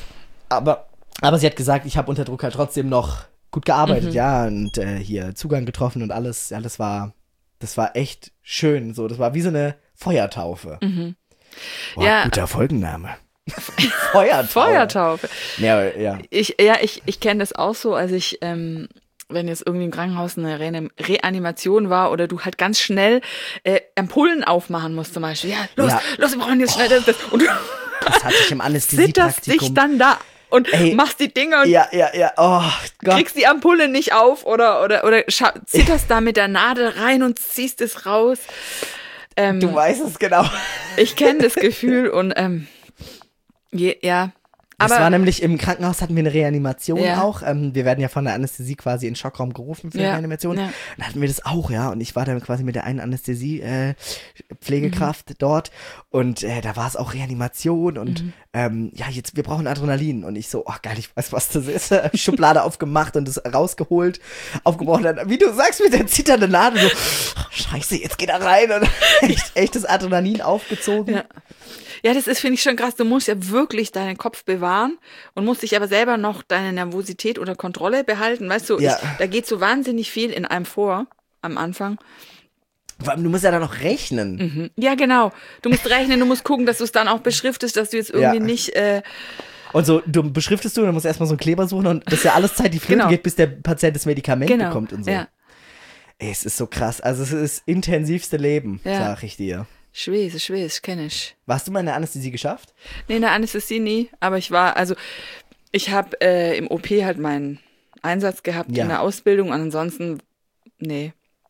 Aber, aber sie hat gesagt, ich habe unter Druck halt trotzdem noch gut gearbeitet, Mhm. ja, und äh, hier Zugang getroffen und alles, ja, das war, das war echt schön, so, das war wie so eine Feuertaufe. Mhm. Boah, Ja. guter Folgenname. Feuertaufe. Feuertaufe. Ja, ja. Ich, ja, ich, ich kenne das auch so, als ich, ähm, wenn jetzt irgendwie im Krankenhaus eine Re Reanimation war oder du halt ganz schnell äh, Ampullen aufmachen musst zum Beispiel. Ja, los, Ja. los, wir brauchen jetzt schnell das, das. Und du Das hatte ich im zitterst Anästhesiepraktikum. dich dann da und Ey. machst die Dinger und Ja, ja, ja, oh Gott. kriegst die Ampulle nicht auf oder, oder, oder scha- zitterst da mit der Nadel rein und ziehst es raus. Ähm, Du weißt es genau. ich kenne das Gefühl und ähm, je, ja. Das Aber war nämlich im Krankenhaus, hatten wir eine Reanimation Ja. auch. Ähm, wir werden ja von der Anästhesie quasi in den Schockraum gerufen für Ja, eine Reanimation. ja. Dann hatten wir das auch, ja. Und ich war dann quasi mit der einen Anästhesie-Pflegekraft Mhm. dort. Und äh, da war es auch Reanimation. Und Mhm. ähm, ja, jetzt, wir brauchen Adrenalin. Und ich so, ach geil, ich weiß, was das ist. Schublade aufgemacht und das rausgeholt, aufgebrochen. Dann, wie du sagst, mit der zitternden Nadel so, oh, scheiße, jetzt geht er rein. Und echt, echt das Adrenalin aufgezogen. Ja. Ja, das ist, finde ich, schon krass. Du musst ja wirklich deinen Kopf bewahren und musst dich aber selber noch deine Nervosität unter Kontrolle behalten. Weißt du, Ja. ich, da geht so wahnsinnig viel in einem vor am Anfang. Vor allem, du musst ja dann noch rechnen. Mhm. Ja, genau. Du musst rechnen, du musst gucken, dass du es dann auch beschriftest, dass du jetzt irgendwie Ja. nicht. Äh, Und so, du beschriftest du, dann musst du erstmal so einen Kleber suchen und das ist ja alles Zeit, die flöten Genau. geht, bis der Patient das Medikament genau. bekommt und so. Ja. Ey, es ist so krass. Also es ist das intensivste Leben, Ja. sag ich dir. Schwes, Schwes, kenne ich. Warst du mal in der Anästhesie geschafft? Nee, in der Anästhesie nie, aber ich war, also ich habe äh, im O P halt meinen Einsatz gehabt Ja. in der Ausbildung und ansonsten, nee.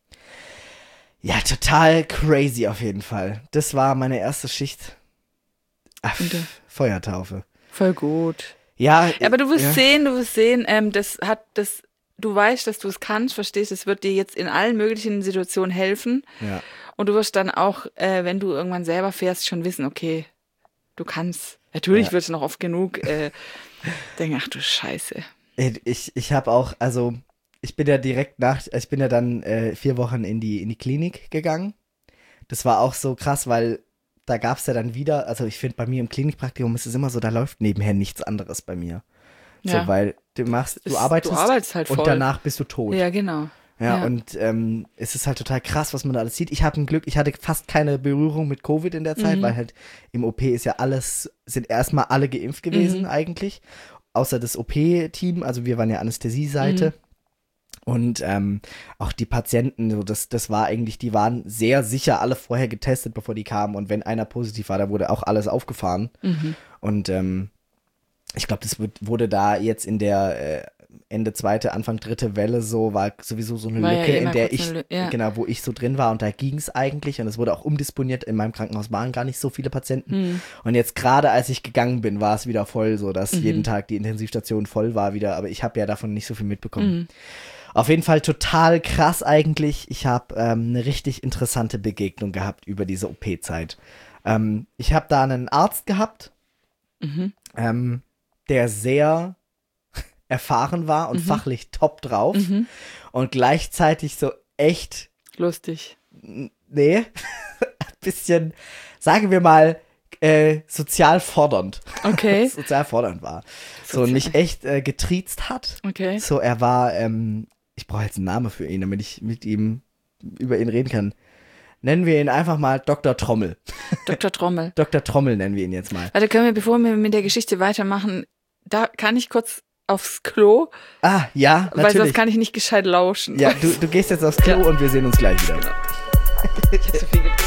Ja, total crazy auf jeden Fall. Das war meine erste Schicht. Ach, Und, äh, Feuertaufe. Voll gut. Ja, Ja, aber du wirst ja. sehen, du wirst sehen, ähm, das hat das, du weißt, dass du es kannst, verstehst, es wird dir jetzt in allen möglichen Situationen helfen. Ja. Und du wirst dann auch, äh, wenn du irgendwann selber fährst, schon wissen, okay, du kannst. Natürlich Ja. wirst du noch oft genug äh, denken, ach du Scheiße. Ey, Ich, ich habe auch, also ich bin ja direkt nach, ich bin ja dann äh, vier Wochen in die, in die Klinik gegangen. Das war auch so krass, weil da gab es ja dann wieder, also ich finde bei mir im Klinikpraktikum ist es immer so, da läuft nebenher nichts anderes bei mir. Ja. So, weil du machst, du Es- arbeitest du arbeitest halt und voll. danach bist du tot. Ja, genau. Ja, Ja. und ähm, es ist halt total krass, was man da alles sieht. Ich habe ein Glück, ich hatte fast keine Berührung mit Covid in der Zeit, Mhm. weil halt im O P ist ja alles, sind erstmal alle geimpft gewesen Mhm. eigentlich, außer das O P-Team, also wir waren ja Anästhesieseite. Mhm. Und ähm, auch die Patienten, so das, das war eigentlich, die waren sehr sicher alle vorher getestet, bevor die kamen. Und wenn einer positiv war, da wurde auch alles aufgefahren. Mhm. Und ähm, ich glaube, das wird, wurde da jetzt in der äh, Ende zweite, Anfang dritte Welle so, war sowieso so eine War ja Lücke, immer in der kurz ich, eine Lü- ja. genau, wo ich so drin war und da ging es eigentlich und es wurde auch umdisponiert. In meinem Krankenhaus waren gar nicht so viele Patienten. Mhm. Und jetzt gerade als ich gegangen bin, war es wieder voll, so dass Mhm. jeden Tag die Intensivstation voll war wieder, aber ich habe ja davon nicht so viel mitbekommen. Mhm. Auf jeden Fall total krass eigentlich. Ich habe ähm, eine richtig interessante Begegnung gehabt über diese O P-Zeit. Ähm, ich habe da einen Arzt gehabt, Mhm. ähm, der sehr erfahren war und Mhm. fachlich top drauf Mhm. und gleichzeitig so echt, Lustig. n- nee, ein bisschen, sagen wir mal, äh, sozial fordernd. Okay. sozial fordernd war. So Sozial- mich echt äh, getriezt hat. Okay. So, er war, ähm, ich brauche jetzt einen Namen für ihn, damit ich mit ihm über ihn reden kann. Nennen wir ihn einfach mal Doktor Trommel. Doktor Trommel. Doktor Trommel nennen wir ihn jetzt mal. Warte, können wir, bevor wir mit der Geschichte weitermachen, da kann ich kurz aufs Klo, Ah, ja, weil sonst natürlich. kann ich nicht gescheit lauschen. Ja, du, du gehst jetzt aufs Klo Ja. und wir sehen uns gleich wieder. Ich hab zu viel getrunken.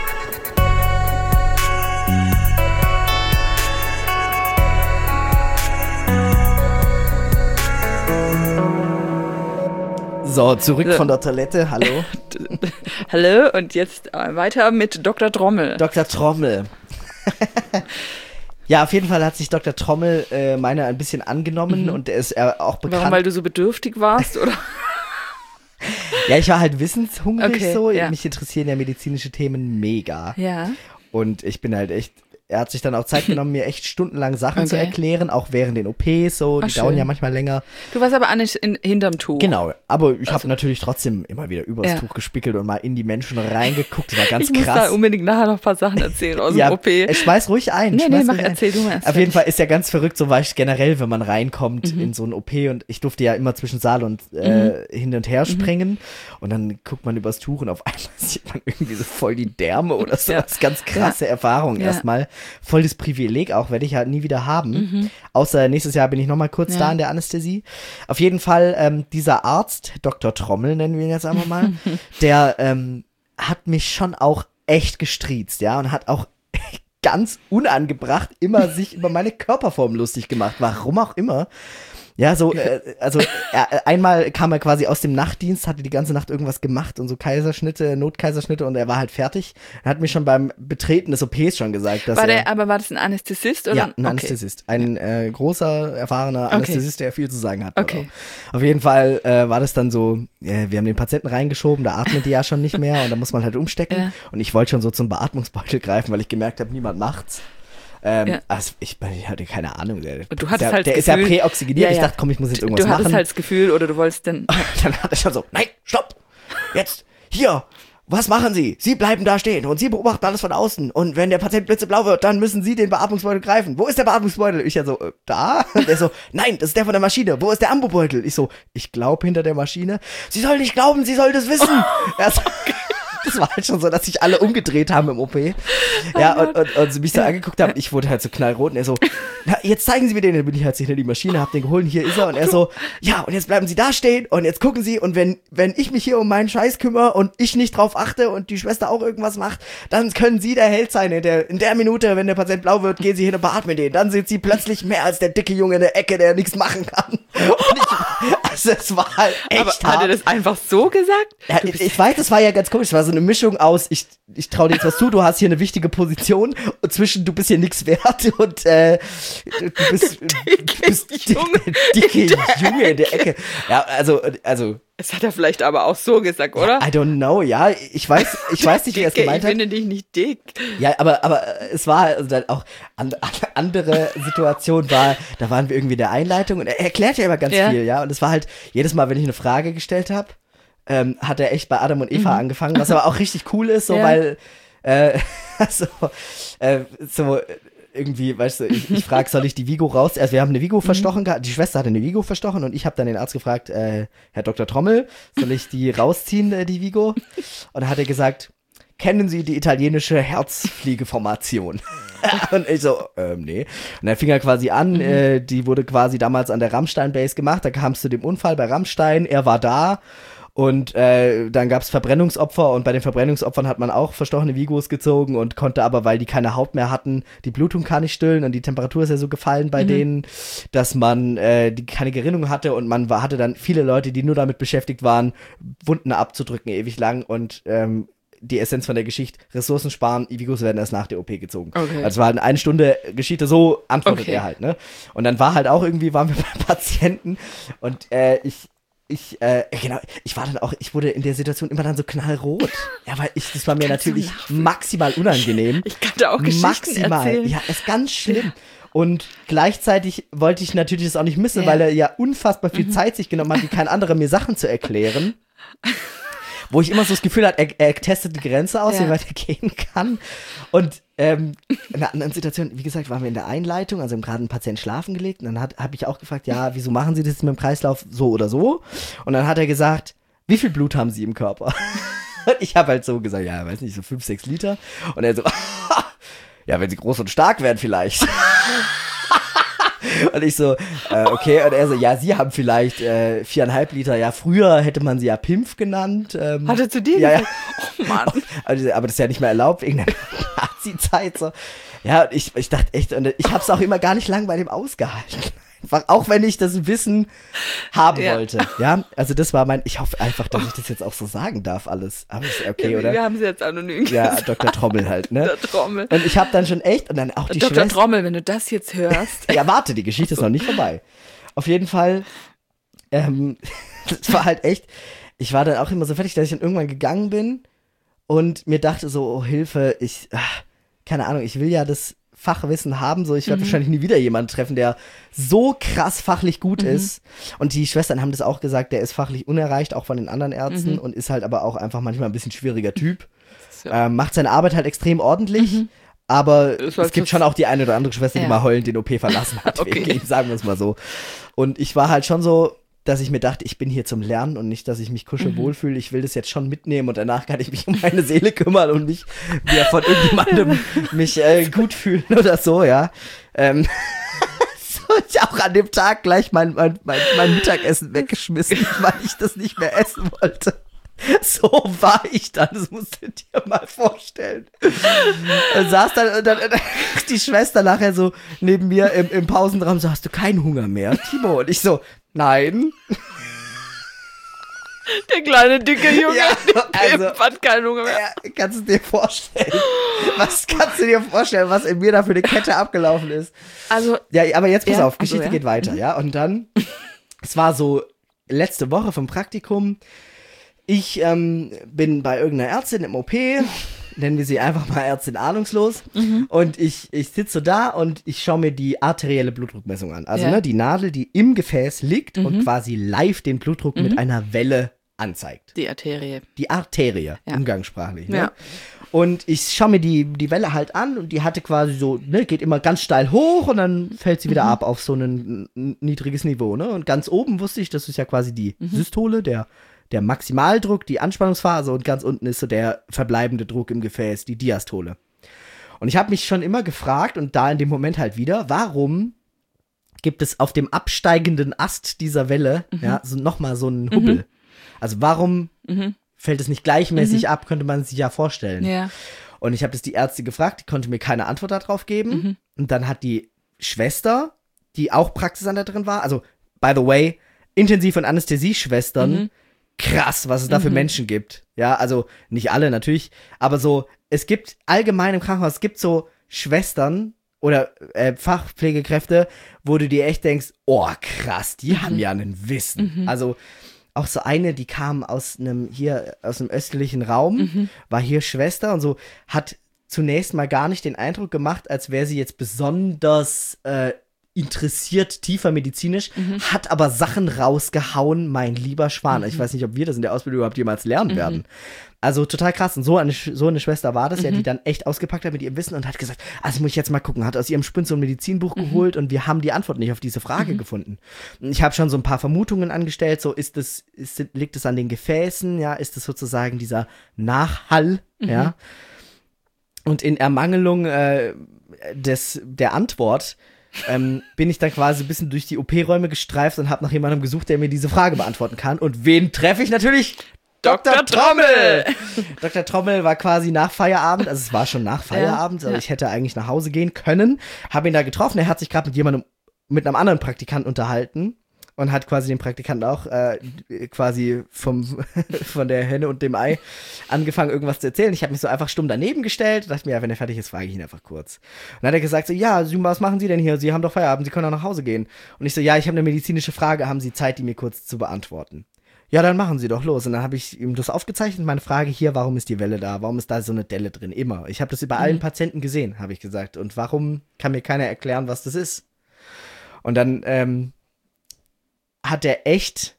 So, zurück So. von der Toilette. Hallo. Hallo und jetzt äh, weiter mit Doktor Trommel. Doktor Trommel. Ja, auf jeden Fall hat sich Doktor Trommel äh, meiner ein bisschen angenommen Mhm. und er ist er auch bekannt. Warum, weil du so bedürftig warst, oder? Ja, ich war halt wissenshungrig Okay, so. ja. Mich interessieren ja medizinische Themen mega. Ja. Und ich bin halt echt, er hat sich dann auch Zeit genommen, mir echt stundenlang Sachen Okay. zu erklären, auch während den O Ps so, die Ach, dauern schön. ja manchmal länger. Du warst aber auch nicht in, hinterm Tuch. Genau, aber ich habe natürlich trotzdem immer wieder übers Ja. Tuch gespickelt und mal in die Menschen reingeguckt, das war ganz ich muss krass. da unbedingt nachher noch ein paar Sachen erzählen aus ja, dem O P. ich schmeiß ruhig ein. Nee, schmeiß nee, mach, ruhig ein. erzähl du mal erst. Auf jeden Fall ist ja ganz verrückt, so war ich generell, wenn man reinkommt Mhm. in so ein O P und ich durfte ja immer zwischen Saal und äh, hin und her springen und dann guckt man übers Tuch und auf einmal sieht man irgendwie so voll die Därme oder so. Ja. Das ist ganz krasse Erfahrung Ja. erstmal. Voll das Privileg auch, werde ich halt nie wieder haben. Außer nächstes Jahr bin ich nochmal kurz Ja. da in der Anästhesie. Auf jeden Fall, ähm, dieser Arzt, Doktor Trommel nennen wir ihn jetzt einfach mal, der ähm, hat mich schon auch echt gestriezt, ja, und hat auch ganz unangebracht immer sich über meine Körperform lustig gemacht, warum auch immer. Ja, so, äh, also er, einmal kam er quasi aus dem Nachtdienst, hatte die ganze Nacht irgendwas gemacht und so Kaiserschnitte, Notkaiserschnitte und er war halt fertig. Er hat mir schon beim Betreten des O Ps schon gesagt, dass war er... der, aber war das ein Anästhesist? Oder? Ja, ein Okay. Anästhesist. Ein äh, großer, erfahrener Okay. Anästhesist, der viel zu sagen hat. Okay. Auf jeden Fall äh, war das dann so, äh, wir haben den Patienten reingeschoben, da atmet die ja schon nicht mehr und da muss man halt umstecken. Ja. Und ich wollte schon so zum Beatmungsbeutel greifen, weil ich gemerkt habe, niemand macht's. Ähm, Ja. also ich, ich hatte keine Ahnung. Der, Und du hattest der, halt der das ist ja Gefühl- präoxygeniert. Ja, Ich ja. dachte, komm, ich muss jetzt irgendwas Du hattest machen. halt das Gefühl, oder du wolltest dann. Dann hat er schon so, nein, stopp, jetzt, hier, was machen Sie? Sie bleiben da stehen und Sie beobachten alles von außen und wenn der Patient blitzeblau wird, dann müssen Sie den Beatmungsbeutel greifen. Wo ist der Beatmungsbeutel? Ich ja so, äh, da? Und er so, nein, das ist der von der Maschine. Wo ist der Ambubeutel? Ich so, ich glaube hinter der Maschine. Sie soll nicht glauben, Sie soll das wissen. Er so, das war halt schon so, dass sich alle umgedreht haben im O P. Ja, und, und, und sie mich so angeguckt haben, ich wurde halt so knallrot und er so, na, jetzt zeigen Sie mir den. Dann bin ich halt hinter die Maschine, hab den geholt, hier ist er. Und er so, ja, und jetzt bleiben Sie da stehen und jetzt gucken Sie und wenn, wenn ich mich hier um meinen Scheiß kümmere und ich nicht drauf achte und die Schwester auch irgendwas macht, dann können Sie der Held sein. In der, in der Minute, wenn der Patient blau wird, gehen Sie hin und beatmen den. Dann sind Sie plötzlich mehr als der dicke Junge in der Ecke, der nichts machen kann. Und ich, also es war halt echt Aber hart. hat er das einfach so gesagt? Ja, ich, ich weiß, das war ja ganz komisch. Es war so eine Mischung aus, ich, ich traue dir jetzt was zu, du hast hier eine wichtige Position und zwischen, du bist hier nichts wert und äh, du, du bist, du bist Junge dicke Junge in der Ecke. Ja, also, also, Das hat er vielleicht aber auch so gesagt, oder? I don't know, ja, ich weiß, ich weiß nicht, wie er es Dicke, gemeint ich hat. finde dich nicht dick. Ja, aber, aber es war also dann auch an, an, andere Situation war, da waren wir irgendwie in der Einleitung und er erklärt ja immer ganz Ja. viel, ja, und es war halt jedes Mal, wenn ich eine Frage gestellt habe, ähm, hat er echt bei Adam und Eva angefangen, was aber auch richtig cool ist, so, Ja. weil, äh, so, äh, so, irgendwie, weißt du, ich, ich frage, soll ich die Vigo raus, also wir haben eine Vigo verstochen gehabt, die Schwester hatte eine Vigo verstochen und ich habe dann den Arzt gefragt, äh, Herr Doktor Trommel, soll ich die rausziehen, äh, die Vigo? Und dann hat er gesagt, kennen Sie die italienische Herzfliegeformation? Und ich so, ähm, nee. Und dann fing er quasi an, Mhm. äh, die wurde quasi damals an der Rammstein-Base gemacht, da kam es zu dem Unfall bei Rammstein, er war da und äh, dann gab es Verbrennungsopfer und bei den Verbrennungsopfern hat man auch verstochene Vigos gezogen und konnte aber, weil die keine Haut mehr hatten, die Blutung kann nicht stillen und die Temperatur ist ja so gefallen bei Mhm. denen, dass man äh, die keine Gerinnung hatte und man war, hatte dann viele Leute, die nur damit beschäftigt waren, Wunden abzudrücken ewig lang und ähm, die Essenz von der Geschichte, Ressourcen sparen, Vigos werden erst nach der O P gezogen. Okay. Also war halt eine Stunde Geschichte, so antwortet Okay. er halt, ne? Und dann war halt auch irgendwie, waren wir bei Patienten und äh, ich, ich, äh, genau, ich war dann auch, ich wurde in der Situation immer dann so knallrot. Ja, weil ich, das war mir Kannst du natürlich nachfühlen? maximal unangenehm. Ich kann da auch Geschichten Maximal. erzählen. Ja, ist ganz schlimm. Und gleichzeitig wollte ich natürlich das auch nicht missen, Ja. weil er ja unfassbar viel Zeit sich genommen hat, wie kein anderer mir Sachen zu erklären. Wo ich immer so das Gefühl hatte, er, er testet die Grenze aus, Ja. wie weit er gehen kann. Und ähm, in einer anderen Situation, wie gesagt, waren wir in der Einleitung, also haben gerade einen Patienten schlafen gelegt. Und dann habe ich auch gefragt, ja, wieso machen Sie das mit dem Kreislauf so oder so? Und dann hat er gesagt, wie viel Blut haben Sie im Körper? Und ich habe halt so gesagt, ja, weiß nicht, so fünf, sechs Liter. Und er so, ja, wenn Sie groß und stark wären vielleicht. Und ich so, äh, okay, und er so, ja, Sie haben vielleicht äh, viereinhalb Liter, ja, früher hätte man sie ja Pimpf genannt. Ähm, Hat er zu dir ja, ja. gesagt? Oh Mann. Also, aber das ist ja nicht mehr erlaubt, wegen der Nazi-Zeit so. Ja, und ich, ich dachte echt, und ich habe es auch immer gar nicht lang bei dem ausgehalten. Einfach, auch wenn ich das Wissen haben Ja. wollte. Ja, also das war mein, ich hoffe einfach, dass ich das jetzt auch so sagen darf alles. Aber ist okay, Ja, oder? Wir haben sie jetzt anonym Ja, gesagt. Doktor Trommel halt, ne? Doktor Trommel. Und ich habe dann schon echt, und dann auch die Doktor Schwester. Trommel, wenn du das jetzt hörst. Ja, warte, die Geschichte ist noch nicht vorbei. Auf jeden Fall, ähm, es war halt echt, ich war dann auch immer so fertig, dass ich dann irgendwann gegangen bin und mir dachte so, oh Hilfe, ich, ach, keine Ahnung, ich will ja das Fachwissen haben. So, ich werde Mhm. wahrscheinlich nie wieder jemanden treffen, der so krass fachlich gut Mhm. ist. Und die Schwestern haben das auch gesagt, der ist fachlich unerreicht, auch von den anderen Ärzten Mhm. und ist halt aber auch einfach manchmal ein bisschen schwieriger Typ. Das ist ja- Ähm, macht seine Arbeit halt extrem ordentlich. Mhm. Aber Das es war gibt das- schon auch die eine oder andere Schwester, die Ja. mal heulend den O P verlassen hat. Okay. Wegen ihm, sagen wir es mal so. Und ich war halt schon so, dass ich mir dachte, ich bin hier zum Lernen und nicht, dass ich mich kuschelwohl Mhm. fühle. Ich will das jetzt schon mitnehmen und danach kann ich mich um meine Seele kümmern und mich wieder von irgendjemandem mich äh, gut fühlen oder so, ja. Ähm, so ich auch an dem Tag gleich mein, mein, mein, mein Mittagessen weggeschmissen, weil ich das nicht mehr essen wollte. So war ich dann, das musst du dir mal vorstellen. Und saß dann, und dann, und dann die Schwester nachher so neben mir im, im Pausenraum so, hast du keinen Hunger mehr, Timo? Und ich so, nein. Der kleine, dicke Junge, Ja, der also- hat keinen Hunger mehr. Ja, kannst du dir vorstellen? Was kannst du dir vorstellen, was in mir da für eine Kette abgelaufen ist? Also, Ja, aber jetzt pass Ja, auf, ach so, Geschichte ja. geht weiter, ja. Und dann, es war so letzte Woche vom Praktikum. Ich ähm, bin bei irgendeiner Ärztin im O P, nennen wir sie einfach mal Ärztin ahnungslos. Mhm. Und ich, ich sitze da und ich schaue mir die arterielle Blutdruckmessung an. Also Ja. ne, die Nadel, die im Gefäß liegt und Mhm. quasi live den Blutdruck mit einer Welle anzeigt. die Arterie. Die Arterie, Ja. umgangssprachlich. Ne? Ja. Und ich schaue mir die, die Welle halt an und die hatte quasi so, ne, geht immer ganz steil hoch und dann fällt sie wieder Mhm. ab auf so ein n- niedriges Niveau, ne? Und ganz oben wusste ich, das ist ja quasi die Mhm. Systole, der, der Maximaldruck, die Anspannungsphase und ganz unten ist so der verbleibende Druck im Gefäß, die Diastole. Und ich habe mich schon immer gefragt und da in dem Moment halt wieder, warum gibt es auf dem absteigenden Ast dieser Welle, ja, so nochmal so einen Hubbel? Also warum Mhm. fällt es nicht gleichmäßig ab, könnte man sich ja vorstellen. Ja. Und ich habe das die Ärzte gefragt, die konnte mir keine Antwort darauf geben. Mhm. Und dann hat die Schwester, die auch Praxisanleiterin war, also by the way, Intensiv- und Anästhesieschwestern, Mhm. krass, was es da für Mhm. Menschen gibt. Ja, also nicht alle natürlich, aber so, es gibt allgemein im Krankenhaus, es gibt so Schwestern oder äh, Fachpflegekräfte, wo du dir echt denkst, oh krass, die haben ja einen Wissen. Mhm. Also auch so eine, die kam aus einem hier, aus einem östlichen Raum, Mhm. war hier Schwester und so, hat zunächst mal gar nicht den Eindruck gemacht, als wäre sie jetzt besonders äh, interessiert, tiefer medizinisch, Mhm. hat aber Sachen rausgehauen, mein lieber Schwan. Ich weiß nicht, ob wir das in der Ausbildung überhaupt jemals lernen Mhm. werden. Also total krass. Und so eine, Sch- so eine Schwester war das ja, Mhm. die dann echt ausgepackt hat mit ihrem Wissen und hat gesagt, also muss ich jetzt mal gucken, hat aus ihrem Spind so ein Medizinbuch Mhm. geholt und wir haben die Antwort nicht auf diese Frage gefunden. Und ich habe schon so ein paar Vermutungen angestellt, so ist es, ist, liegt es an den Gefäßen, ja, ist es sozusagen dieser Nachhall, Mhm. ja. Und in Ermangelung äh, des, der Antwort ähm, bin ich dann quasi ein bisschen durch die O P-Räume gestreift und habe nach jemandem gesucht, der mir diese Frage beantworten kann. Und wen treffe ich natürlich? Doktor Trommel! Doktor Trommel war quasi nach Feierabend, also es war schon nach Feierabend, Ja, also ja. ich hätte eigentlich nach Hause gehen können. Habe ihn da getroffen, er hat sich gerade mit jemandem, mit einem anderen Praktikanten unterhalten und hat quasi den Praktikanten auch äh, quasi vom, von der Henne und dem Ei angefangen, irgendwas zu erzählen. Ich habe mich so einfach stumm daneben gestellt und dachte mir, ja, wenn er fertig ist, frage ich ihn einfach kurz. Und dann hat er gesagt so, ja, Sie, was machen Sie denn hier? Sie haben doch Feierabend, Sie können auch nach Hause gehen. Und ich so, ja, ich habe eine medizinische Frage, haben Sie Zeit, die mir kurz zu beantworten? Ja, dann machen Sie doch los. Und dann habe ich ihm das aufgezeichnet, meine Frage hier, warum ist die Welle da? Warum ist da so eine Delle drin? Immer. Ich habe das bei allen Patienten gesehen, habe ich gesagt. Und warum kann mir keiner erklären, was das ist? Und dann ähm, hat er echt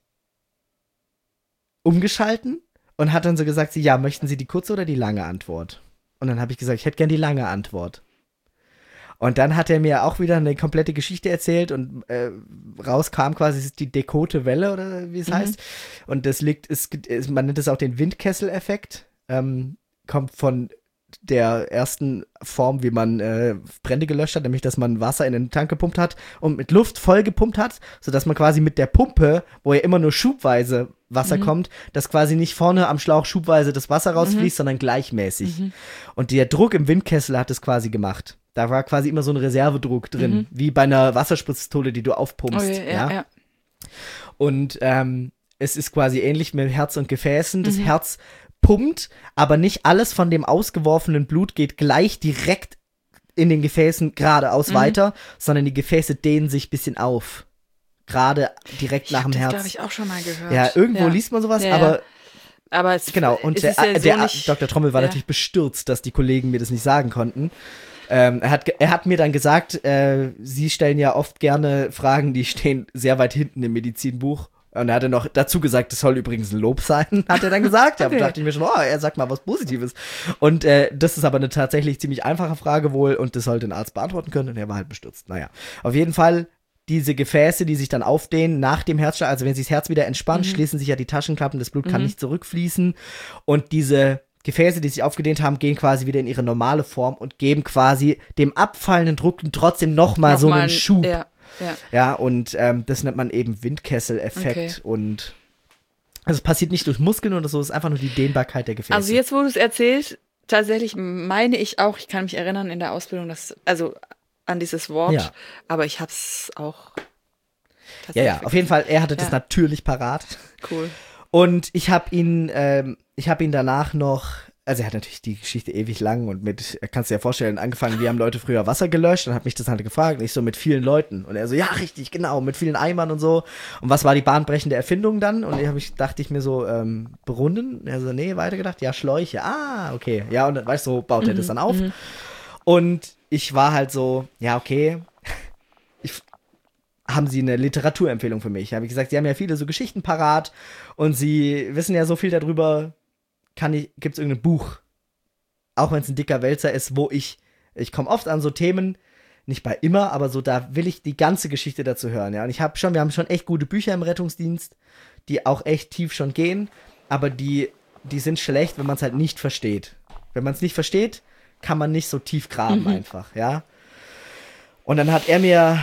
umgeschalten und hat dann so gesagt, sie, ja, möchten Sie die kurze oder die lange Antwort? Und dann habe ich gesagt, ich hätte gern die lange Antwort. Und dann hat er mir auch wieder eine komplette Geschichte erzählt und äh, rauskam quasi es ist die Dekote Welle oder wie es Mhm. heißt. Und das liegt, es, es, man nennt es auch den Windkessel-Effekt. Ähm, kommt von der ersten Form, wie man äh, Brände gelöscht hat, nämlich dass man Wasser in den Tank gepumpt hat und mit Luft voll gepumpt hat, sodass man quasi mit der Pumpe, wo ja immer nur schubweise Wasser Mhm. kommt, dass quasi nicht vorne am Schlauch schubweise das Wasser rausfließt, sondern gleichmäßig. Mhm. Und der Druck im Windkessel hat es quasi gemacht. Da war quasi immer so ein Reservedruck drin, Mhm. wie bei einer Wasserspritzpistole, die du aufpumpst. Oh, ja, ja, ja. Und ähm, es ist quasi ähnlich mit Herz und Gefäßen. Das Mhm. Herz pumpt, aber nicht alles von dem ausgeworfenen Blut geht gleich direkt in den Gefäßen geradeaus Mhm. weiter, sondern die Gefäße dehnen sich ein bisschen auf. Gerade direkt Ich nach hab dem das, Herz. glaube ich, auch schon mal gehört. Ja, irgendwo liest man sowas, Ja, ja. aber Aber es, genau, und es der, ist ja so der nicht, Doktor Trommel war ja. natürlich bestürzt, dass die Kollegen mir das nicht sagen konnten. Ähm, er, hat, er hat mir dann gesagt, äh, sie stellen ja oft gerne Fragen, die stehen sehr weit hinten im Medizinbuch. Und er hatte noch dazu gesagt, das soll übrigens ein Lob sein, hat er dann gesagt. Ja, okay. Da dachte ich mir schon, oh, er sagt mal was Positives. Und äh, das ist aber eine tatsächlich ziemlich einfache Frage wohl und das sollte ein Arzt beantworten können und er war halt bestürzt. Naja, auf jeden Fall diese Gefäße, die sich dann aufdehnen nach dem Herzschlag, also wenn sich das Herz wieder entspannt, mhm. schließen sich ja die Taschenklappen, das Blut mhm. kann nicht zurückfließen und diese Gefäße, die sich aufgedehnt haben, gehen quasi wieder in ihre normale Form und geben quasi dem abfallenden Druck trotzdem nochmal noch so einen Schub. Ja. Ja. ja, und ähm, das nennt man eben Windkessel-Effekt okay. und also es passiert nicht durch Muskeln oder so, es ist einfach nur die Dehnbarkeit der Gefäße. Also jetzt, wo du es erzählst, tatsächlich meine ich auch, ich kann mich erinnern in der Ausbildung, dass, also an dieses Wort, ja. aber ich habe es auch Ja, ja, auf jeden Fall, er hatte ja. das natürlich parat. Cool. Und ich habe ihn, ähm, ich habe ihn danach noch, also er hat natürlich die Geschichte ewig lang und mit, kannst du dir ja vorstellen, angefangen, wie haben Leute früher Wasser gelöscht und hat mich das halt gefragt und ich so mit vielen Leuten und er so, ja richtig, genau, mit vielen Eimern und so und was war die bahnbrechende Erfindung dann und ich, hab ich dachte ich mir so, ähm, Brunnen, er so, nee, weitergedacht, ja Schläuche, ah, okay, ja und weißt du, so baut er mhm, das dann auf mhm. und ich war halt so, ja okay, ich, haben Sie eine Literaturempfehlung für mich? Habe ich gesagt, Sie haben ja viele so Geschichten parat und Sie wissen ja so viel darüber, kann ich, gibt's irgendein Buch, auch wenn es ein dicker Wälzer ist, wo ich, ich komme oft an so Themen, nicht bei immer, aber so, da will ich die ganze Geschichte dazu hören, ja. Und ich habe schon, wir haben schon echt gute Bücher im Rettungsdienst, die auch echt tief schon gehen, aber die, die sind schlecht, wenn man es halt nicht versteht. Wenn man es nicht versteht, kann man nicht so tief graben mhm. einfach, ja. Und dann hat er mir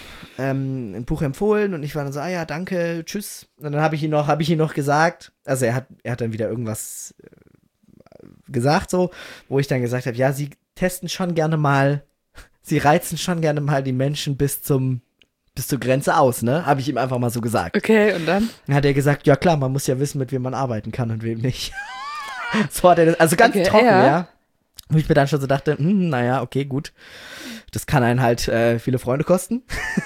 ähm, ein Buch empfohlen und ich war dann so, ah ja, danke, tschüss. Und dann habe ich ihn noch, habe ich ihn noch gesagt, also er hat, er hat dann wieder irgendwas äh, gesagt so, wo ich dann gesagt habe, ja, sie testen schon gerne mal, sie reizen schon gerne mal die Menschen bis zum, bis zur Grenze aus, ne? Habe ich ihm einfach mal so gesagt. Okay, und dann? Dann hat er gesagt, ja klar, man muss ja wissen, mit wem man arbeiten kann und wem nicht. So hat er das, also ganz okay, trocken, ja. ja. Wo ich mir dann schon so dachte, hm, naja, okay, gut. Das kann einen halt äh, viele Freunde kosten.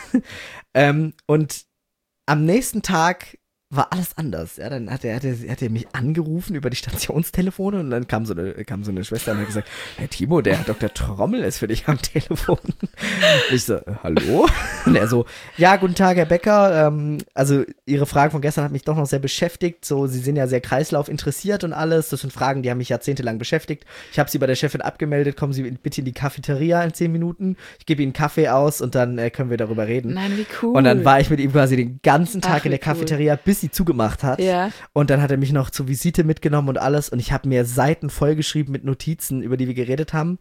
ähm, und am nächsten Tag war alles anders. Ja, dann hat er, hat, er, hat er mich angerufen über die Stationstelefone und dann kam so eine, kam so eine Schwester und hat gesagt, Herr Timo, der Doktor Trommel ist für dich am Telefon. Ich so, äh, hallo? Und er so, ja, guten Tag, Herr Becker. Ähm, also Ihre Frage von gestern hat mich doch noch sehr beschäftigt. So, Sie sind ja sehr Kreislauf interessiert und alles. Das sind Fragen, die haben mich jahrzehntelang beschäftigt. Ich habe Sie bei der Chefin abgemeldet. Kommen Sie bitte in die Cafeteria in zehn Minuten. Ich gebe Ihnen Kaffee aus und dann äh, können wir darüber reden. Nein, wie cool. Und dann war ich mit ihm quasi den ganzen Tag Ach, in der Cafeteria, cool. bis sie zugemacht hat. Ja. Und dann hat er mich noch zur Visite mitgenommen und alles. Und ich habe mir Seiten vollgeschrieben mit Notizen, über die wir geredet haben.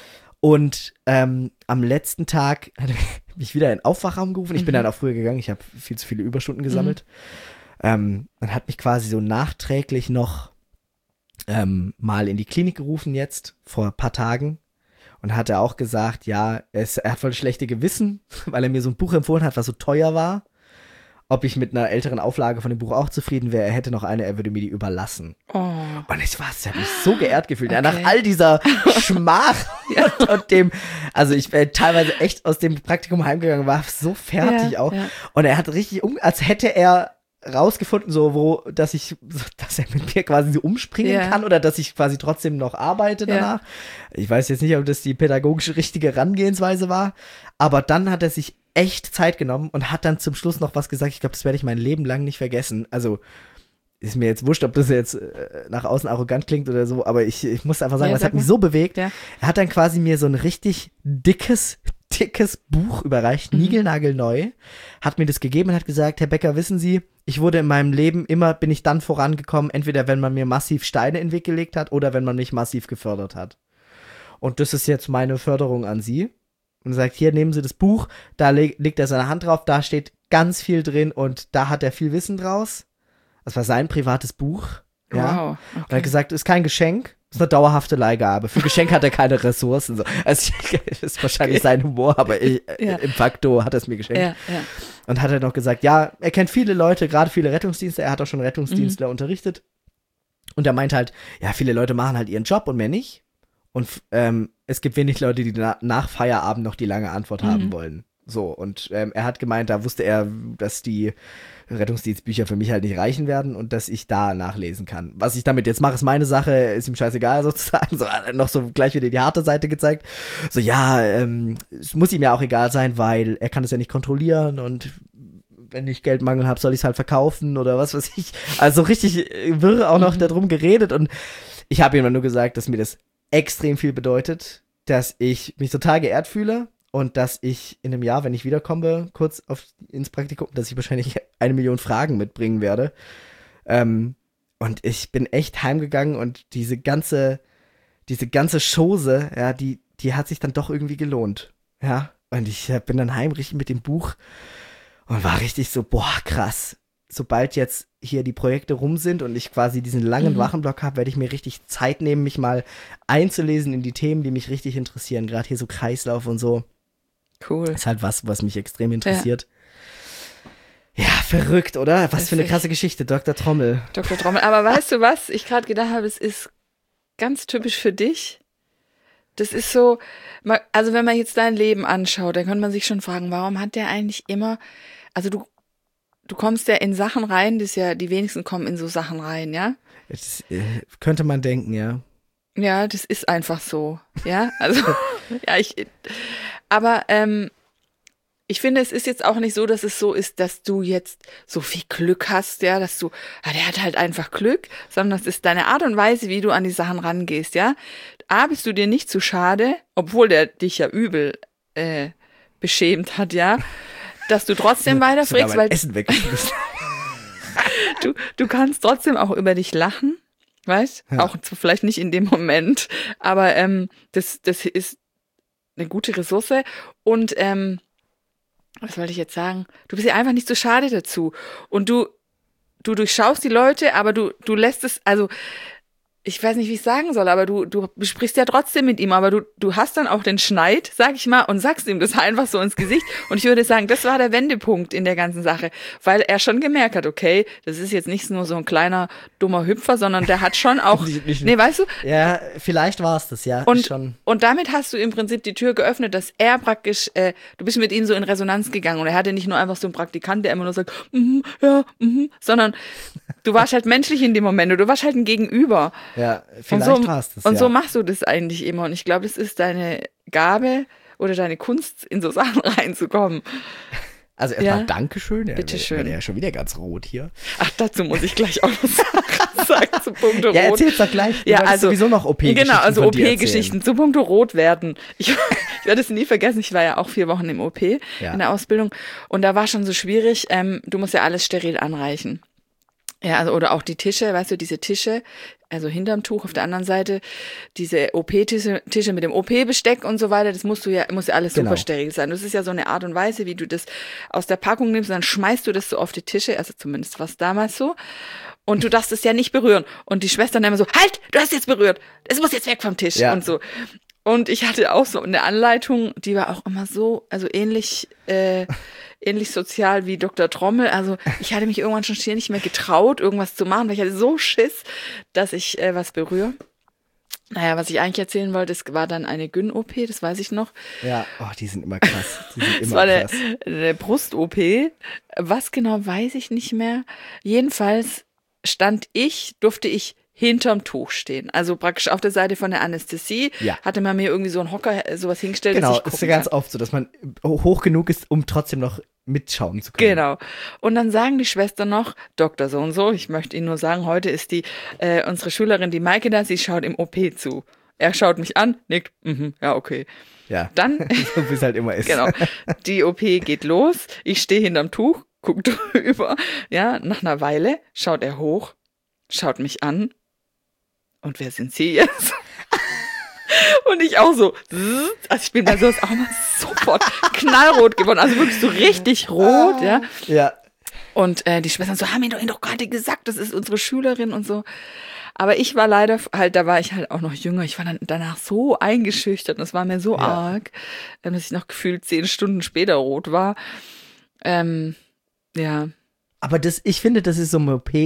Und ähm, am letzten Tag hat er mich wieder in den Aufwachraum gerufen. Ich mhm. bin dann auch früher gegangen. Ich habe viel zu viele Überstunden gesammelt. Mhm. Ähm, dann hat mich quasi so nachträglich noch ähm, mal in die Klinik gerufen jetzt, vor ein paar Tagen. Und hat er auch gesagt, ja, es, er hat voll schlechte Gewissen, weil er mir so ein Buch empfohlen hat, was so teuer war. Ob ich mit einer älteren Auflage von dem Buch auch zufrieden wäre. Er hätte noch eine, er würde mir die überlassen. Oh. Und ich war, ich habe mich so geehrt gefühlt. Okay. Ja, nach all dieser Schmach ja. und, und dem, also ich wäre teilweise echt aus dem Praktikum heimgegangen, war so fertig ja, auch. Ja. Und er hat richtig, um, als hätte er rausgefunden, so wo, dass ich, dass er mit mir quasi so umspringen ja. kann oder dass ich quasi trotzdem noch arbeite danach. Ja. Ich weiß jetzt nicht, ob das die pädagogische richtige Herangehensweise war, aber dann hat er sich echt Zeit genommen und hat dann zum Schluss noch was gesagt. Ich glaube, das werde ich mein Leben lang nicht vergessen. Also ist mir jetzt wurscht, ob das jetzt äh, nach außen arrogant klingt oder so, aber ich, ich muss einfach sagen, ja, das hat mich so bewegt. Ja. Er hat dann quasi mir so ein richtig dickes, dickes Buch überreicht, mhm. niegelnagelneu, hat mir das gegeben und hat gesagt, Herr Becker, wissen Sie, ich wurde in meinem Leben immer, bin ich dann vorangekommen, entweder wenn man mir massiv Steine in den Weg gelegt hat oder wenn man mich massiv gefördert hat. Und das ist jetzt meine Förderung an Sie. Und sagt, hier, nehmen Sie das Buch, da leg, legt er seine Hand drauf, da steht ganz viel drin und da hat er viel Wissen draus. Das war sein privates Buch. Ja. Wow. Okay. Und er hat gesagt, ist kein Geschenk, ist eine dauerhafte Leihgabe. Für Geschenk hat er keine Ressourcen. So. Also, das ist wahrscheinlich okay. sein Humor, aber ich, ja. im Fakto hat er es mir geschenkt. Ja, ja. Und hat er noch gesagt, ja, er kennt viele Leute, gerade viele Rettungsdienste, er hat auch schon Rettungsdienstler mhm. unterrichtet. Und er meint halt, ja, viele Leute machen halt ihren Job und mehr nicht. Und ähm, es gibt wenig Leute, die na- nach Feierabend noch die lange Antwort mhm. haben wollen. So, und ähm, er hat gemeint, da wusste er, dass die Rettungsdienstbücher für mich halt nicht reichen werden und dass ich da nachlesen kann. Was ich damit jetzt mache, ist meine Sache, ist ihm scheißegal sozusagen. So, noch so gleich wieder die harte Seite gezeigt. So, ja, ähm, es muss ihm ja auch egal sein, weil er kann es ja nicht kontrollieren und wenn ich Geldmangel habe, soll ich es halt verkaufen oder was weiß ich. Also richtig wirr auch noch mhm. darum geredet und ich habe ihm nur gesagt, dass mir das extrem viel bedeutet, dass ich mich total geehrt fühle. Und dass ich in einem Jahr, wenn ich wiederkomme, kurz auf, ins Praktikum, dass ich wahrscheinlich eine Million Fragen mitbringen werde. Ähm, und ich bin echt heimgegangen und diese ganze, diese ganze Chose, ja, die, die hat sich dann doch irgendwie gelohnt. Ja, und ich bin dann heim richtig mit dem Buch und war richtig so, boah, krass. Sobald jetzt hier die Projekte rum sind und ich quasi diesen langen mhm. Wochenblock habe, werde ich mir richtig Zeit nehmen, mich mal einzulesen in die Themen, die mich richtig interessieren. Gerade hier so Kreislauf und so. Cool. Ist halt was, was mich extrem interessiert. Ja, ja, verrückt, oder? Was für eine krasse Geschichte, Doktor Trommel. Doktor Trommel. Aber weißt du was? Ich gerade gedacht habe, es ist ganz typisch für dich. Das ist so, also wenn man jetzt dein Leben anschaut, dann könnte man sich schon fragen, warum hat der eigentlich immer, also du, du kommst ja in Sachen rein, das ist ja, die wenigsten kommen in so Sachen rein, ja? Das äh, könnte man denken, ja. Ja, das ist einfach so, ja, also, ja, ich, aber, ähm, ich finde, es ist jetzt auch nicht so, dass es so ist, dass du jetzt so viel Glück hast, ja, dass du, ja, der hat halt einfach Glück, sondern das ist deine Art und Weise, wie du an die Sachen rangehst, ja. A, bist du dir nicht zu schade, obwohl der dich ja übel äh, beschämt hat, ja, dass du trotzdem weiter frägst, weil Essen weggeschmissen. du, du kannst trotzdem auch über dich lachen, weißt? Ja. Auch vielleicht nicht in dem Moment, aber ähm, das, das ist eine gute Ressource und ähm, was wollte ich jetzt sagen? Du bist ja einfach nicht so schade dazu. Und du, du durchschaust die Leute, aber du, du lässt es, also, ich weiß nicht, wie ich sagen soll, aber du, du sprichst ja trotzdem mit ihm, aber du, du hast dann auch den Schneid, sag ich mal, und sagst ihm das einfach so ins Gesicht. Und ich würde sagen, das war der Wendepunkt in der ganzen Sache, weil er schon gemerkt hat, okay, das ist jetzt nicht nur so ein kleiner, dummer Hüpfer, sondern der hat schon auch, nee, weißt du? Ja, vielleicht war es das, ja. Und, schon. und damit hast du im Prinzip die Tür geöffnet, dass er praktisch, äh, du bist mit ihm so in Resonanz gegangen und er hatte nicht nur einfach so einen Praktikant, der immer nur sagt, mhm, ja, mhm, sondern du warst halt menschlich in dem Moment, du warst halt ein Gegenüber. Ja, vielleicht so, war es das, Und ja. so machst du das eigentlich immer. Und ich glaube, das ist deine Gabe oder deine Kunst, in so Sachen reinzukommen. Also erstmal ja? Dankeschön. Ja, Bitteschön. Er ist ja schon wieder ganz rot hier. Ach, dazu muss ich gleich auch noch sagen, zu Punkto Rot. Ja, erzähl's doch gleich. Du ja, also sowieso noch O P-Geschichten Genau, also O P-Geschichten zu Punkto Rot werden. Ich, ich werde es nie vergessen, ich war ja auch vier Wochen im O P ja. in der Ausbildung. Und da war schon so schwierig, ähm, du musst ja alles steril anreichen. Ja, also oder auch die Tische, weißt du, diese Tische, also hinterm Tuch auf der anderen Seite, diese O P-Tische Tische mit dem O P-Besteck und so weiter, das musst du ja, muss ja alles genau. super steril sein. Das ist ja so eine Art und Weise, wie du das aus der Packung nimmst, und dann schmeißt du das so auf die Tische, also zumindest war es damals so. Und du darfst es ja nicht berühren. Und die Schwestern immer so, halt, du hast jetzt berührt, es muss jetzt weg vom Tisch ja. und so. Und ich hatte auch so eine Anleitung, die war auch immer so, also ähnlich, äh, ähnlich sozial wie Doktor Trommel. Also ich hatte mich irgendwann schon schier nicht mehr getraut, irgendwas zu machen, weil ich hatte so Schiss, dass ich äh, was berühre. Naja, was ich eigentlich erzählen wollte, es war dann eine Gyn-O P, das weiß ich noch. Ja, oh, die sind immer krass. Die sind immer das war krass. eine, eine Brust-O P. Was genau, weiß ich nicht mehr. Jedenfalls stand ich, durfte ich hinterm Tuch stehen. Also praktisch auf der Seite von der Anästhesie ja. hatte man mir irgendwie so einen Hocker, sowas hingestellt. Genau, dass ich das ist ja ganz kann. oft so, dass man hoch genug ist, um trotzdem noch mitschauen zu können. Genau. Und dann sagen die Schwestern noch, Doktor so und so, ich möchte Ihnen nur sagen, heute ist die äh, unsere Schülerin, die Maike da, sie schaut im O P zu. Er schaut mich an, nickt, mhm, ja, okay. Ja, dann, so wie es halt immer ist. Genau, die O P geht los, ich stehe hinterm Tuch, guck drüber, ja, nach einer Weile schaut er hoch, schaut mich an. Und wer sind Sie jetzt? Und ich auch so, also ich bin bei sowas auch mal sofort knallrot geworden, also wirklich so richtig rot, ja. Ja. Und äh, die Schwestern so, haben Ihnen doch, doch gerade gesagt, das ist unsere Schülerin und so. Aber ich war leider, halt, da war ich halt auch noch jünger, ich war dann danach so eingeschüchtert und es war mir so ja. arg, dass ich noch gefühlt zehn Stunden später rot war. Ähm, ja. Aber das, ich finde, das ist so ein O P,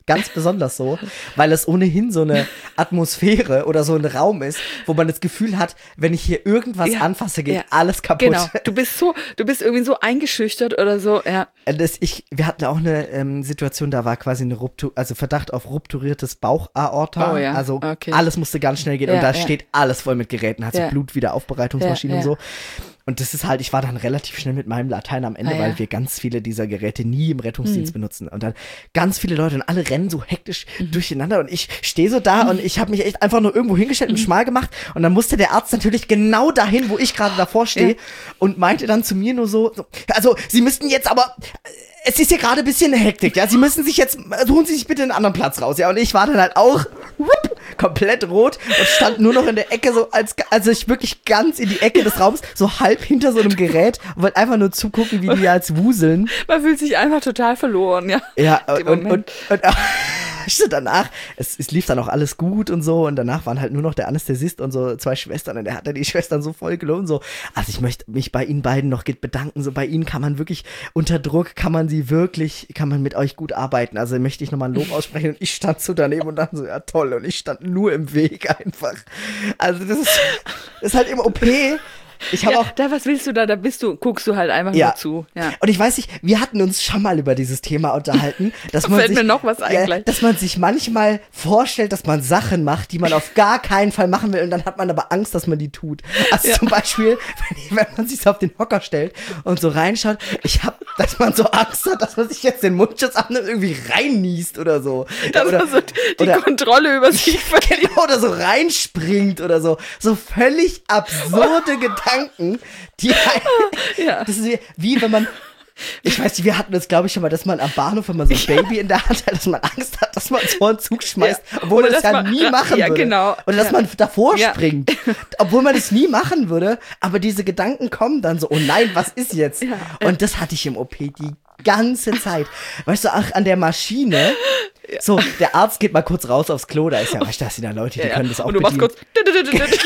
ganz besonders so, weil es ohnehin so eine Atmosphäre oder so ein Raum ist, wo man das Gefühl hat, wenn ich hier irgendwas ja, anfasse, geht ja, alles kaputt. Genau, du bist so, du bist irgendwie so eingeschüchtert oder so, ja. Das, ich, wir hatten auch eine ähm, Situation, da war quasi eine Ruptur, also Verdacht auf rupturiertes Bauchaorta. Oh ja, also okay. alles musste ganz schnell gehen Ja, und da ja. steht alles voll mit Geräten, hat so Ja. Blutwiederaufbereitungsmaschinen Ja, ja. und so. Und das ist halt, ich war dann relativ schnell mit meinem Latein am Ende, Ah, ja. weil wir ganz viele dieser Geräte nie im Rettungsdienst Mhm. benutzen. Und dann ganz viele Leute und alle rennen so hektisch durcheinander und ich stehe so da und ich habe mich echt einfach nur irgendwo hingestellt und schmal gemacht und dann musste der Arzt natürlich genau dahin, wo ich gerade davor stehe Ja. und meinte dann zu mir nur so, so, also Sie müssten jetzt aber, es ist hier gerade ein bisschen eine Hektik, ja, Sie müssen sich jetzt, suchen Sie sich bitte einen anderen Platz raus, ja, und ich war dann halt auch wupp, komplett rot und stand nur noch in der Ecke so, als, also ich wirklich ganz in die Ecke des Raums, so halb hinter so einem Gerät und wollte einfach nur zugucken, wie die jetzt wuseln. Man fühlt sich einfach total verloren, ja. Ja, In dem und, und, Moment. und, und danach, es, es lief dann auch alles gut und so und danach waren halt nur noch der Anästhesist und so zwei Schwestern und er hat dann die Schwestern so voll gelohnt, so, also ich möchte mich bei Ihnen beiden noch bedanken, so bei Ihnen kann man wirklich, unter Druck kann man sie wirklich, kann man mit euch gut arbeiten, also möchte ich nochmal ein Lob aussprechen und ich stand so daneben und dann so, ja toll und ich stand nur im Weg einfach, also das ist, das ist halt im O P. Ich habe Ja, auch da, was willst du da? Da bist du, guckst du halt einfach Ja. nur zu. Ja. Und ich weiß nicht, wir hatten uns schon mal über dieses Thema unterhalten, dass man Fällt sich, mir noch was ein ja, gleich. dass man sich manchmal vorstellt, dass man Sachen macht, die man auf gar keinen Fall machen will und dann hat man aber Angst, dass man die tut. Also Ja. zum Beispiel, wenn, wenn man sich so auf den Hocker stellt und so reinschaut, ich habe, dass man so Angst hat, dass man sich jetzt den Mundschutz abnimmt, irgendwie reinniest oder so. Dass oder, man so die oder- Kontrolle über sich verliert. Genau, oder so reinspringt oder so. So völlig absurde Gedanken, die ein, Ja. das ist wie, wie wenn man, ich weiß nicht, wir hatten das glaube ich schon mal, dass man am Bahnhof, wenn man so ein Baby in der Hand hat, dass man Angst hat, dass man es vor den Zug schmeißt, Ja. obwohl Oder man das dass ja man- nie machen ja, würde. genau. Oder dass Ja. man davor Ja. springt, obwohl man das nie machen würde, aber diese Gedanken kommen dann so, oh nein, was ist jetzt? Ja. Und das hatte ich im O P die ganze Zeit. Weißt du, auch an der Maschine, so, der Arzt geht mal kurz raus aufs Klo, da ist ja, weißt du, da sind ja Leute, die Ja, können ja. das auch Und du machst bedienen. kurz.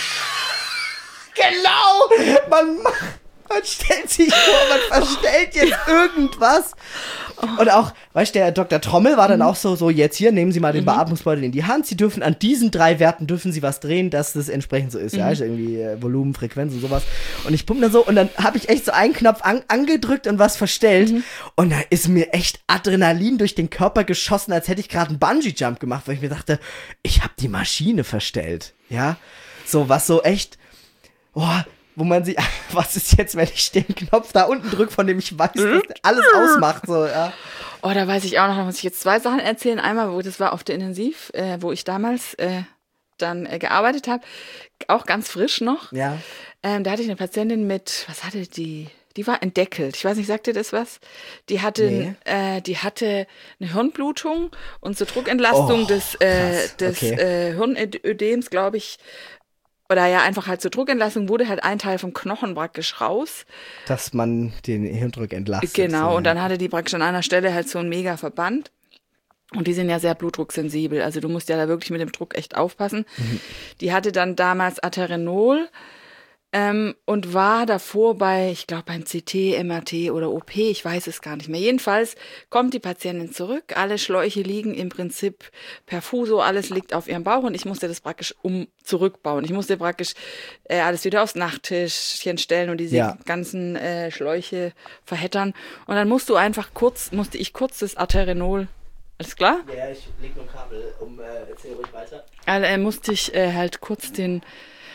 Genau! Man macht, man stellt sich vor, man verstellt jetzt irgendwas. Und auch, weißt du, der Doktor Trommel war dann auch so, so jetzt hier, nehmen Sie mal den Beatmungsbeutel in die Hand. Sie dürfen an diesen drei Werten, dürfen Sie was drehen, dass das entsprechend so ist. Ja, also irgendwie äh, Volumen, Frequenz und sowas. Und ich pumpe dann so und dann habe ich echt so einen Knopf an, angedrückt und was verstellt. Und da ist mir echt Adrenalin durch den Körper geschossen, als hätte ich gerade einen Bungee-Jump gemacht, weil ich mir dachte, ich habe die Maschine verstellt. Ja, so was so echt, boah, wo man sich, was ist jetzt, wenn ich den Knopf da unten drücke, von dem ich weiß, dass der alles ausmacht, so, ja. Oh, da weiß ich auch noch, da muss ich jetzt zwei Sachen erzählen. Einmal, wo das war auf der Intensiv, äh, wo ich damals äh, dann äh, gearbeitet habe, auch ganz frisch noch. Ja. Ähm, da hatte ich eine Patientin mit, was hatte die? Die war entdeckelt. Ich weiß nicht, sagt dir das was? Die hatte, Nee. äh, die hatte eine Hirnblutung und zur Druckentlastung Oh, des, äh, krass, des okay. äh, Hirnödems, glaube ich, oder ja, einfach halt zur Druckentlastung wurde halt ein Teil vom Knochen praktisch raus. Dass man den Hirndruck entlastet. Genau, so, und dann hatte die praktisch an einer Stelle halt so einen mega Verband. Und die sind ja sehr blutdrucksensibel. Also du musst ja da wirklich mit dem Druck echt aufpassen. Mhm. Die hatte dann damals Aterenol ähm, und war davor bei, ich glaube, beim C T, M R T oder O P, ich weiß es gar nicht mehr. Jedenfalls kommt die Patientin zurück. Alle Schläuche liegen im Prinzip perfuso, alles liegt auf ihrem Bauch und ich musste das praktisch um zurückbauen. Ich musste praktisch äh, alles wieder aufs Nachttischchen stellen und diese Ja. ganzen äh, Schläuche verhettern. Und dann musst du einfach kurz, musste ich kurz das Aterenol, alles klar? Ja, ich leg nur Kabel, um, äh, erzähl ruhig weiter. Also, äh, musste ich äh, halt kurz den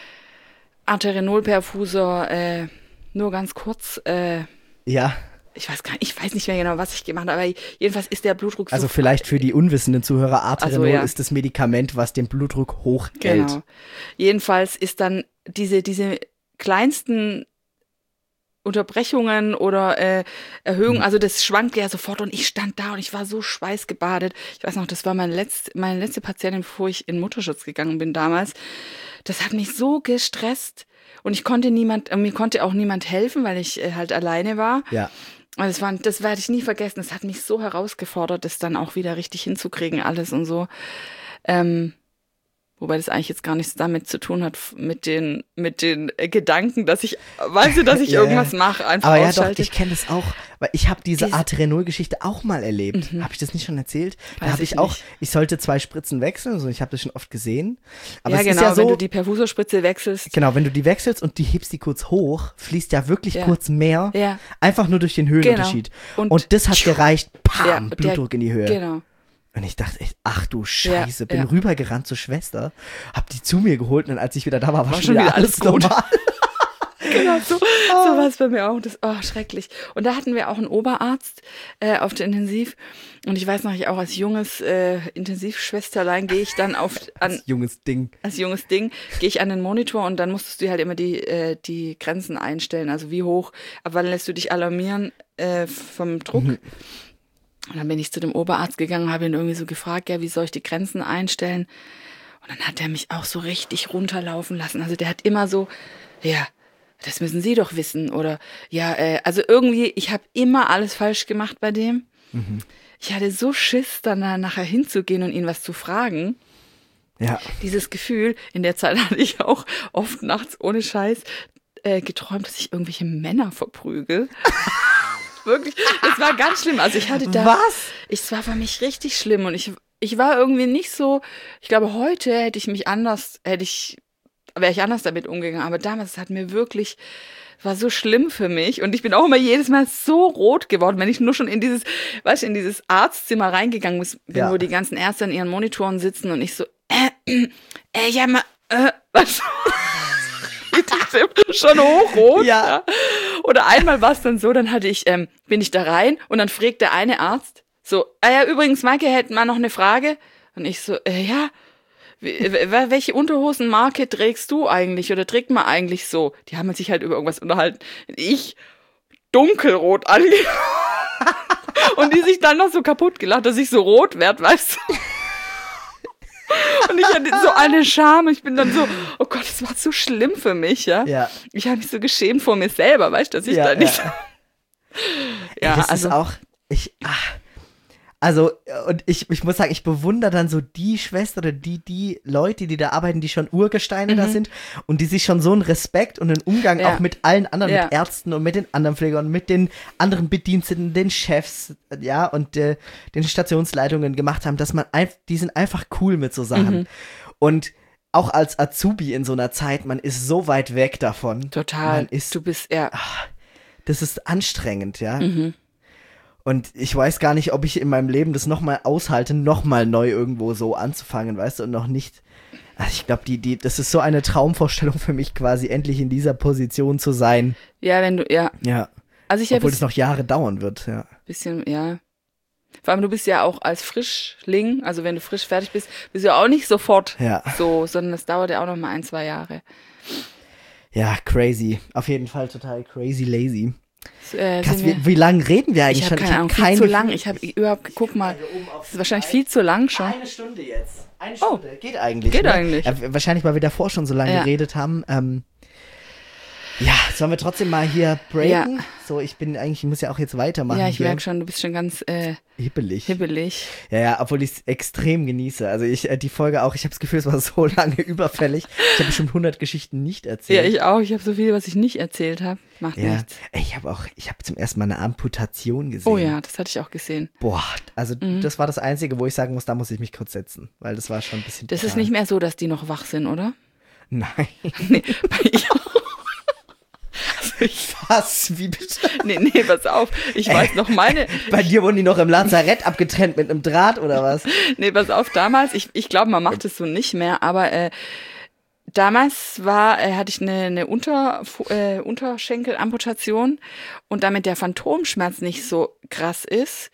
Aterenolperfusor äh, nur ganz kurz, äh, Ja, ich weiß gar nicht, ich weiß nicht mehr genau, was ich gemacht habe, aber jedenfalls ist der Blutdruck also so. vielleicht für die unwissenden Zuhörer, Aterenol Also, ja. ist das Medikament, was den Blutdruck hochhält. Genau. Jedenfalls ist dann diese, diese kleinsten Unterbrechungen oder äh, Erhöhungen, also das schwankte ja sofort und ich stand da und ich war so schweißgebadet. Ich weiß noch, das war meine letzte, meine letzte Patientin, bevor ich in Mutterschutz gegangen bin damals. Das hat mich so gestresst und ich konnte niemand, äh, mir konnte auch niemand helfen, weil ich äh, halt alleine war. Ja. Also das, war, das werde ich nie vergessen. Das hat mich so herausgefordert, das dann auch wieder richtig hinzukriegen, alles und so. Ähm, Wobei das eigentlich jetzt gar nichts damit zu tun hat, mit den, mit den äh, Gedanken, dass ich, weißt du, dass ich Ja, irgendwas mache, einfach Aber ja ausschalte. doch, ich kenne das auch, weil ich habe diese Dies- A T null-Geschichte auch mal erlebt. Habe ich das nicht schon erzählt? Da Weiß habe ich ich auch, nicht. ich sollte zwei Spritzen wechseln, also ich habe das schon oft gesehen. Aber ja, es genau, ist ja so, wenn du die Perfusorspritze wechselst. genau, wenn du die wechselst und die hebst die kurz hoch, fließt ja wirklich Ja. kurz mehr, Ja. einfach nur durch den Höhenunterschied. Genau. Und- Und, das hat gereicht, pam, Ja, der- Blutdruck in die Höhe. Genau. Und ich dachte echt, ach du Scheiße, Ja, bin ja. rübergerannt zur Schwester, hab die zu mir geholt und als ich wieder da war, war, War schon wieder alles gut. normal. Genau, so, so war es bei mir auch. Das, oh, schrecklich. Und da hatten wir auch einen Oberarzt äh, auf der Intensiv. Und ich weiß noch, ich auch als junges äh, Intensivschwesterlein gehe ich dann auf an, Das junges Ding. als junges Ding, gehe ich an den Monitor und dann musstest du halt immer die, äh, die Grenzen einstellen. Also wie hoch, ab wann lässt du dich alarmieren äh, vom Druck. Mhm. Und dann bin ich zu dem Oberarzt gegangen, habe ihn irgendwie so gefragt, ja, wie soll ich die Grenzen einstellen? Und dann hat er mich auch so richtig runterlaufen lassen. Also der hat immer so, ja, das müssen Sie doch wissen. Oder ja, äh, also irgendwie, ich habe immer alles falsch gemacht bei dem. Mhm. Ich hatte so Schiss, dann da nachher hinzugehen und ihn was zu fragen. Ja. Dieses Gefühl, in der Zeit hatte ich auch oft nachts ohne Scheiß äh, geträumt, dass ich irgendwelche Männer verprügel. Wirklich, das war ganz schlimm. Also ich hatte da, Was? ich, es war für mich richtig schlimm und ich, ich war irgendwie nicht so, ich glaube, heute hätte ich mich anders, hätte ich, wäre ich anders damit umgegangen. Aber damals, es hat mir wirklich, war so schlimm für mich und ich bin auch immer jedes Mal so rot geworden, wenn ich nur schon in dieses, weißt du, in dieses Arztzimmer reingegangen bin, Ja. wo die ganzen Ärzte an ihren Monitoren sitzen und ich so, äh, äh, ja, mal, äh, was? Die Stimme schon hochrot. Ja. Oder einmal war es dann so, dann hatte ich, ähm, bin ich da rein und dann fragt der eine Arzt so, ah ja, übrigens, Maike, hätten wir noch eine Frage? Und ich so, äh, ja, w- w- welche Unterhosenmarke trägst du eigentlich oder trägt man eigentlich so? Die haben sich halt über irgendwas unterhalten. Ich dunkelrot ange und die sich dann noch so kaputt gelacht, dass ich so rot werd, weißt du? Und ich hatte so eine Scham. Ich bin dann so, oh Gott, das war so schlimm für mich, ja. Ja. Ich habe mich so geschämt vor mir selber, weißt du, dass ich Ja, da nicht. ja. Ja, das also ist auch, ich, ach, also, und ich, ich muss sagen, ich bewundere dann so die Schwester oder die, die Leute, die da arbeiten, die schon Urgesteine da sind und die sich schon so einen Respekt und einen Umgang Ja. auch mit allen anderen, Ja. mit Ärzten und mit den anderen Pflegern und mit den anderen Bediensteten, den Chefs, ja, und äh, den Stationsleitungen gemacht haben, dass man einfach, die sind einfach cool mit so Sachen. Und auch als Azubi in so einer Zeit, man ist so weit weg davon. total. Man ist, Du bist ja. das ist anstrengend, ja. Mhm. Und ich weiß gar nicht, ob ich in meinem Leben das nochmal aushalte, nochmal neu irgendwo so anzufangen, weißt du, und noch nicht. Also ich glaube, die, die, das ist so eine Traumvorstellung für mich, quasi endlich in dieser Position zu sein. Ja, wenn du, ja. Ja. Also ich habe Obwohl ein es noch Jahre dauern wird, ja. bisschen, ja. Vor allem, du bist ja auch als Frischling, also wenn du frisch fertig bist, bist du ja auch nicht sofort Ja. so, sondern das dauert ja auch noch mal ein, zwei Jahre. Ja, crazy. Auf jeden Fall total crazy lazy. Äh, Krass, sind wir- wie, wie lange reden wir eigentlich ich habe schon? keine Ahnung, viel kein zu Gefühl- lang. Ich habe überhaupt, guck mal, das ist wahrscheinlich viel zu lang schon. Eine Stunde jetzt. Eine Oh. Stunde. Geht eigentlich. Geht ne? eigentlich. Ja, wahrscheinlich, weil wir davor schon so lange Ja. geredet haben. Ähm, ja, sollen wir trotzdem mal hier breaken? Ja. So, ich bin eigentlich, ich muss ja auch jetzt weitermachen. Ja, ich hier. merke schon, du bist schon ganz äh, Hibbelig. hibbelig. Ja, ja, obwohl ich es extrem genieße. Also ich, äh, die Folge auch, ich habe das Gefühl, es war so lange überfällig. Ich habe bestimmt hundert Geschichten nicht Ja, erzählt. ich auch. Ich habe so viel, was ich nicht erzählt habe. Macht Ja. nichts. Ey, Ich habe auch, ich habe zum ersten Mal eine Amputation gesehen. Oh ja, das hatte ich auch gesehen. Boah, also Mhm. das war das Einzige, wo ich sagen muss, da muss ich mich kurz setzen, weil das war schon ein bisschen. Das ist brutal. nicht mehr so, dass die noch wach sind, oder? Nein. Nee, bei ich auch. Also ich, Was? Wie bitte? nee, nee, pass auf. Ich weiß noch meine. Bei dir wurden die noch im Lazarett abgetrennt mit einem Draht oder was? Nee, pass auf, damals, ich, ich glaube, man macht es so nicht mehr, aber äh, damals war, äh, hatte ich eine, eine Unter, äh, Unterschenkelamputation und damit der Phantomschmerz nicht so krass ist,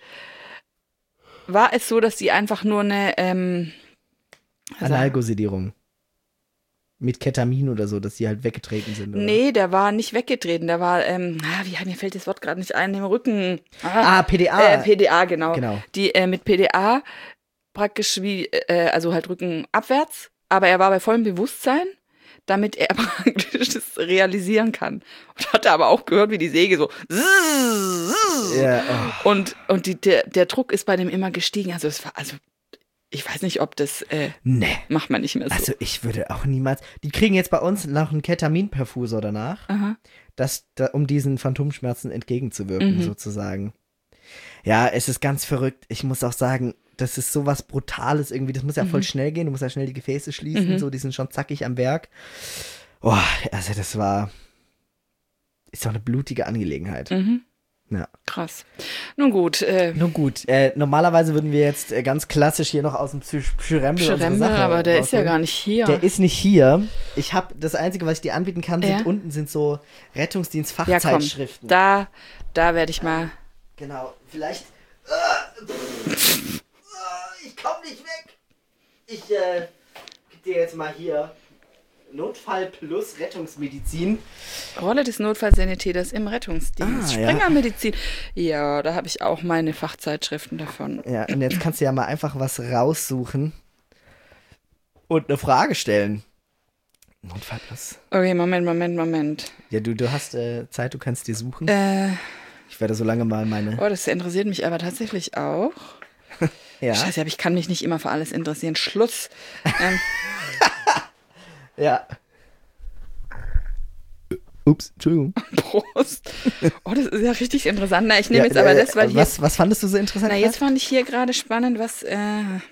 war es so, dass die einfach nur eine ähm, also, Analgosedierung. Mit Ketamin oder so, dass die halt weggetreten sind. Oder? nee, der war nicht weggetreten, der war, ähm, ah, wie, mir fällt das Wort gerade nicht ein, im Rücken. Ah, P D A. Äh, P D A, genau. Genau. Die äh, mit P D A praktisch wie, äh, also halt Rücken abwärts, aber er war bei vollem Bewusstsein, damit er praktisch das realisieren kann. Und hat er aber auch gehört, wie die Säge so Ja, oh. und, und die, der, der Druck ist bei dem immer gestiegen. Also es war, also ich weiß nicht, ob das äh, Nee. macht man nicht mehr so. Also ich würde auch niemals. Die kriegen jetzt bei uns noch einen Ketaminperfusor danach, Aha. das, da, um diesen Phantomschmerzen entgegenzuwirken, Mhm. sozusagen. Ja, es ist ganz verrückt. Ich muss auch sagen, das ist sowas Brutales irgendwie. Das muss ja voll schnell gehen. Du musst ja schnell die Gefäße schließen. Mhm. So, die sind schon zackig am Werk. Oh, also das war. Ist doch eine blutige Angelegenheit. Mhm. Ja. Krass. Nun gut, äh, Nun gut, äh, normalerweise würden wir jetzt äh, ganz klassisch hier noch aus dem Psy- Psyremble unsere Schirembe, Sache aber der ist ja rausholen. gar nicht hier. Der ist nicht hier. Ich habe das Einzige, was ich dir anbieten kann, sind Ja? unten sind so ja, komm, Rettungsdienst-Fachzeitschriften. da, da werde ich mal. Genau, vielleicht. Äh, ich komm nicht weg. Ich äh, gebe dir jetzt mal hier Notfall plus Rettungsmedizin. Rolle des Notfallsanitäters im Rettungsdienst. Ah, ja. Springermedizin. Ja. da habe ich auch meine Fachzeitschriften davon. Ja, und jetzt kannst du ja mal einfach was raussuchen und eine Frage stellen. Notfall plus. Okay, Moment, Moment, Moment. Ja, du, du hast äh, Zeit, du kannst dir suchen. Äh, Ich werde so lange mal meine. oh, das interessiert mich aber tatsächlich auch. Ja. Scheiße, aber ich kann mich nicht immer für alles interessieren. Schluss. Ähm, Ja. Ups, Entschuldigung. Prost. Oh, das ist ja richtig interessant. Na, ich nehme Ja, jetzt aber äh, das, weil hier. was, was fandest du so interessant? Na, jetzt fand ich hier gerade spannend, was. Äh,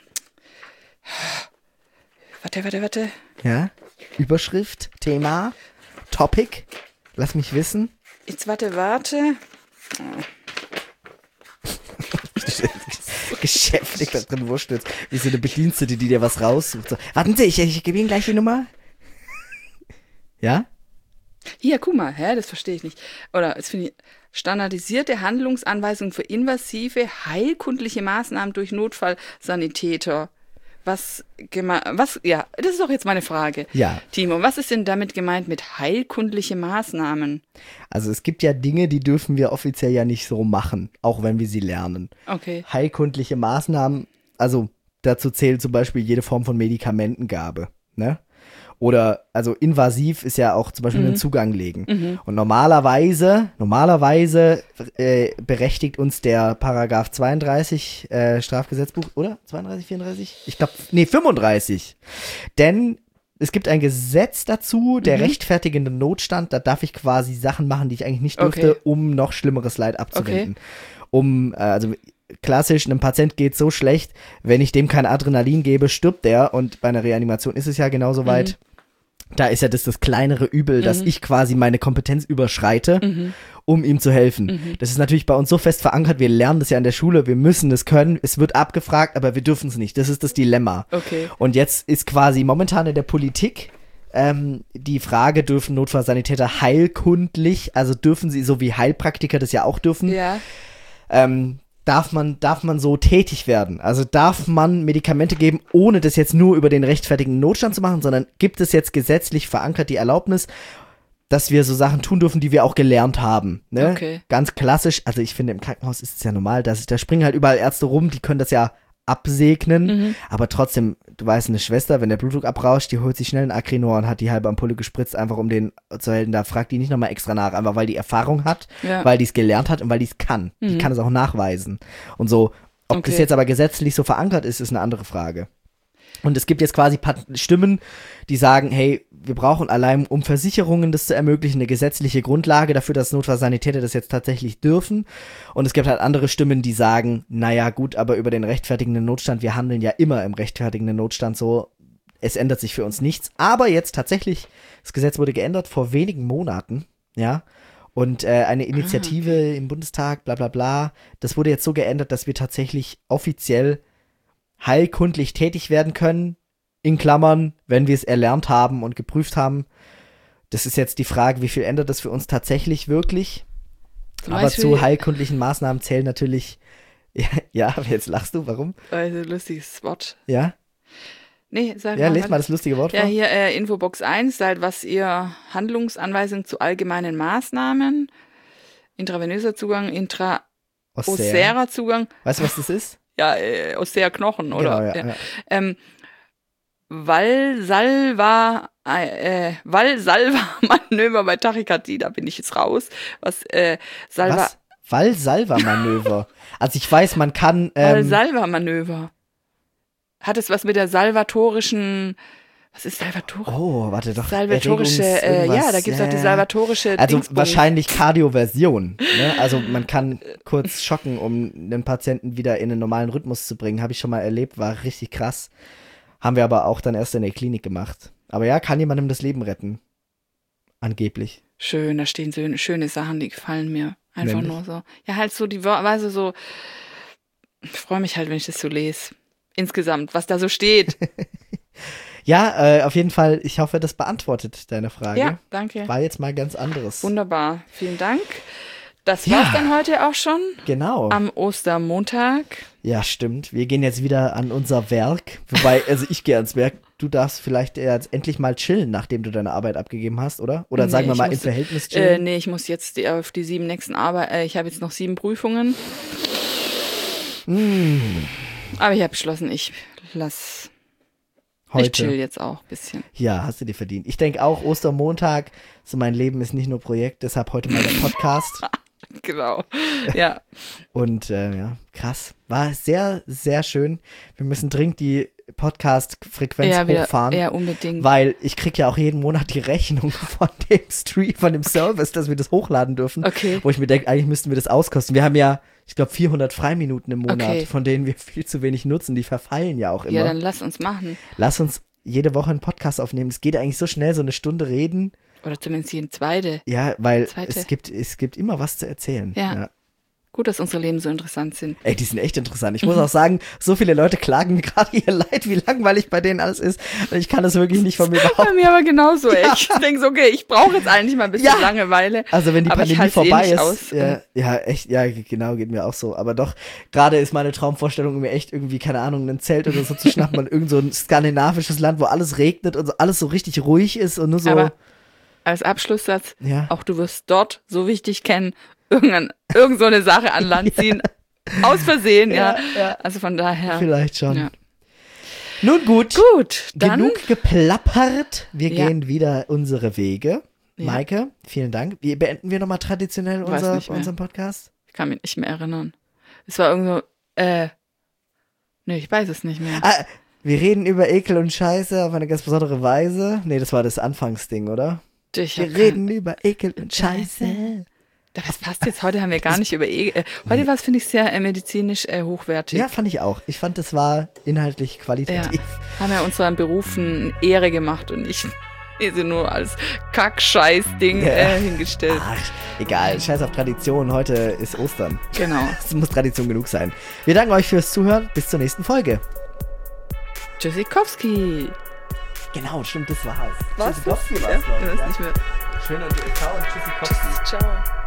warte, warte, warte. Ja. Überschrift, Thema, Topic. Lass mich wissen. Jetzt warte, warte. Geschäftig da drin wurschtelt. Wie so eine Bedienstete, die dir was raussucht. So, warten Sie, ich, ich gebe Ihnen gleich die Nummer. Ja? Hier, guck mal, hä, das verstehe ich nicht. Oder jetzt finde ich standardisierte Handlungsanweisungen für invasive heilkundliche Maßnahmen durch Notfallsanitäter. Was geme- was ja, das ist doch jetzt meine Frage. Ja. Timo, was ist denn damit gemeint mit heilkundliche Maßnahmen? Also es gibt ja Dinge, die dürfen wir offiziell ja nicht so machen, auch wenn wir sie lernen. Okay. Heilkundliche Maßnahmen, also dazu zählt zum Beispiel jede Form von Medikamentengabe, ne? Oder, also invasiv ist ja auch zum Beispiel Mhm. einen Zugang legen. Und normalerweise, normalerweise äh, berechtigt uns der Paragraph zweiunddreißig äh, Strafgesetzbuch, oder? zweiunddreißig, vierunddreißig? Ich glaube, nee, fünfunddreißig. Denn es gibt ein Gesetz dazu, der Mhm. rechtfertigende Notstand, da darf ich quasi Sachen machen, die ich eigentlich nicht dürfte, Okay. um noch schlimmeres Leid abzuwenden. Um, äh, also klassisch, einem Patient geht so schlecht, wenn ich dem kein Adrenalin gebe, stirbt der. Und bei einer Reanimation ist es ja genauso weit. Da ist ja das das kleinere Übel, dass ich quasi meine Kompetenz überschreite, um ihm zu helfen. Das ist natürlich bei uns so fest verankert, wir lernen das ja in der Schule, wir müssen es können, es wird abgefragt, aber wir dürfen es nicht. Das ist das Dilemma. Okay. Und jetzt ist quasi momentan in der Politik ähm, die Frage, dürfen Notfallsanitäter heilkundlich, also dürfen sie, so wie Heilpraktiker das ja auch dürfen, Ja. ähm, darf man, darf man so tätig werden? Also darf man Medikamente geben, ohne das jetzt nur über den rechtfertigen Notstand zu machen, sondern gibt es jetzt gesetzlich verankert die Erlaubnis, dass wir so Sachen tun dürfen, die wir auch gelernt haben. Ne? Okay. Ganz klassisch, also ich finde, im Krankenhaus ist es ja normal, dass, da springen halt überall Ärzte rum, die können das ja absegnen, Mhm. aber trotzdem, du weißt, eine Schwester, wenn der Blutdruck abrauscht, die holt sich schnell einen Acrinor und hat die halbe Ampulle gespritzt, einfach um den zu helfen. Da fragt die nicht nochmal extra nach, einfach weil die Erfahrung hat, Ja. weil die es gelernt hat und weil die es kann. Die Mhm. kann es auch nachweisen. Und so, ob Okay. das jetzt aber gesetzlich so verankert ist, ist eine andere Frage. Und es gibt jetzt quasi Pat- Stimmen, die sagen, hey, wir brauchen allein, um Versicherungen das zu ermöglichen, eine gesetzliche Grundlage dafür, dass Notfallsanitäter das jetzt tatsächlich dürfen. Und es gibt halt andere Stimmen, die sagen, naja gut, aber über den rechtfertigenden Notstand, wir handeln ja immer im rechtfertigenden Notstand so, es ändert sich für uns nichts. Aber jetzt tatsächlich, das Gesetz wurde geändert vor wenigen Monaten, ja, und äh, eine Initiative Ah, okay. im Bundestag, bla bla bla, das wurde jetzt so geändert, dass wir tatsächlich offiziell heilkundlich tätig werden können, in Klammern, wenn wir es erlernt haben und geprüft haben. Das ist jetzt die Frage, wie viel ändert das für uns tatsächlich wirklich? Zum Aber Beispiel- zu heilkundlichen Maßnahmen zählen natürlich, ja, ja, jetzt lachst du, warum? Also, lustiges Wort. Ja, Nee, sag ja, mal. lest mal das lustige Wort Ja, vor. hier äh, Infobox eins, halt was ihr Handlungsanweisung zu allgemeinen Maßnahmen, intravenöser Zugang, Osser. intraosärer Zugang, Weißt du, was das ist? ja, äh, ossäer Knochen, oder? Genau, ja, ja. Ähm, Valsalva, äh, Valsalva-Manöver bei Tachykardie, da bin ich jetzt raus. Was, äh, Salva, Was? Valsalva-Manöver. Also ich weiß, man kann, ähm, Valsalva-Manöver. hat es was mit der salvatorischen, was ist salvatorisch? Oh, warte doch. Salvatorische, Erregungs- äh, ja, irgendwas, da gibt's ja. auch die salvatorische Also Dingsbums. wahrscheinlich Kardioversion. Ne? Also man kann kurz schocken, um den Patienten wieder in einen normalen Rhythmus zu bringen. Habe ich schon mal erlebt, war richtig krass. Haben wir aber auch dann erst in der Klinik gemacht. Aber ja, kann jemandem das Leben retten. Angeblich. Schön, da stehen so schöne Sachen, die gefallen mir. Einfach Nämlich? nur so. Ja, halt so die Weise so, ich freue mich halt, wenn ich das so lese. Insgesamt, was da so steht. Ja, äh, auf jeden Fall, ich hoffe, das beantwortet deine Frage. Ja, danke. War jetzt mal ganz anderes. Wunderbar, vielen Dank. Das Ja. war's dann heute auch schon Genau. am Ostermontag. Ja, stimmt. Wir gehen jetzt wieder an unser Werk. Wobei, also ich gehe ans Werk. Du darfst vielleicht jetzt endlich mal chillen, nachdem du deine Arbeit abgegeben hast, oder? Oder sagen Nee, wir ich mal muss- im Verhältnis Äh, chillen? nee, ich muss jetzt die, auf die sieben nächsten Arbeit. Äh, ich habe jetzt noch sieben Prüfungen. Mm, Aber ich habe beschlossen, ich lass. heute. Ich chill jetzt auch ein bisschen. Ja, hast du dir verdient. Ich denke auch, Ostermontag, so mein Leben ist nicht nur Projekt, deshalb heute mal der Podcast. Genau. Ja. Und äh, ja, krass. War sehr, sehr schön. Wir müssen dringend die Podcast-Frequenz Ja, wieder, hochfahren. ja, unbedingt. Weil ich krieg ja auch jeden Monat die Rechnung von dem Stream, von dem Service, dass wir das hochladen dürfen. Okay. Wo ich mir denke, eigentlich müssten wir das auskosten. Wir haben ja, ich glaube, vierhundert Freiminuten im Monat, Okay. von denen wir viel zu wenig nutzen. Die verfallen ja auch immer. Ja, dann lass uns machen. Lass uns jede Woche einen Podcast aufnehmen. Es geht eigentlich so schnell, so eine Stunde reden. Oder zumindest jeden zweite. Ja, weil Zweite. es gibt, es gibt immer was zu erzählen. Ja. Gut, dass unsere Leben so interessant sind. Ey, die sind echt interessant. Ich muss auch sagen, so viele Leute klagen mir gerade ihr Leid, wie langweilig bei denen alles ist. Und ich kann das wirklich nicht von mir Bei behaupten. mir aber genauso, ey. Ja. Ich denke so, okay, ich brauche jetzt eigentlich mal ein bisschen Ja. Langeweile. Also wenn die Aber ich Pandemie halt's eh vorbei nicht ist, aus. ja, ja, echt, ja, genau, geht mir auch so. Aber doch, gerade ist meine Traumvorstellung mir echt irgendwie, keine Ahnung, ein Zelt oder so zu schnappen und irgend so ein skandinavisches Land, wo alles regnet und so, alles so richtig ruhig ist und nur so, Aber als Abschlusssatz, ja. auch du wirst dort, so wichtig kennen, irgendein, irgend so eine Sache an Land ziehen. Aus Versehen, ja. Ja, ja. Also von daher. Vielleicht schon. Ja. Nun gut, Gut, dann. genug geplappert. Wir Ja. gehen wieder unsere Wege. Ja. Maike, vielen Dank. Wie beenden wir nochmal traditionell Weiß unser, nicht mehr. unseren Podcast? Ich kann mich nicht mehr erinnern. Es war irgendwo, äh, nee, ich weiß es nicht mehr. Ah, wir reden über Ekel und Scheiße auf eine ganz besondere Weise. Nee, das war das Anfangsding, oder? Ich Wir hab reden über Ekel und Scheiße. kein- Das passt jetzt. Heute haben wir gar nicht über E. Äh, heute war es, finde ich, sehr äh, medizinisch äh, hochwertig. Ja, fand ich auch. Ich fand, das war inhaltlich Ja, qualitativ. haben ja unseren Berufen Ehre gemacht und nicht diese nur als Kack-Scheiß-Ding Ja. äh, hingestellt. Ach, egal. Scheiß auf Tradition. Heute ist Ostern. Genau. Es muss Tradition genug sein. Wir danken euch fürs Zuhören. Bis zur nächsten Folge. Tschüssikowski. Genau, stimmt, das war's. Was? Tschüssikowski Ja, war's, glaub ich ich, weiß ja. nicht mehr. Schön und ciao und Tschüssikowski. Tschüss, ciao.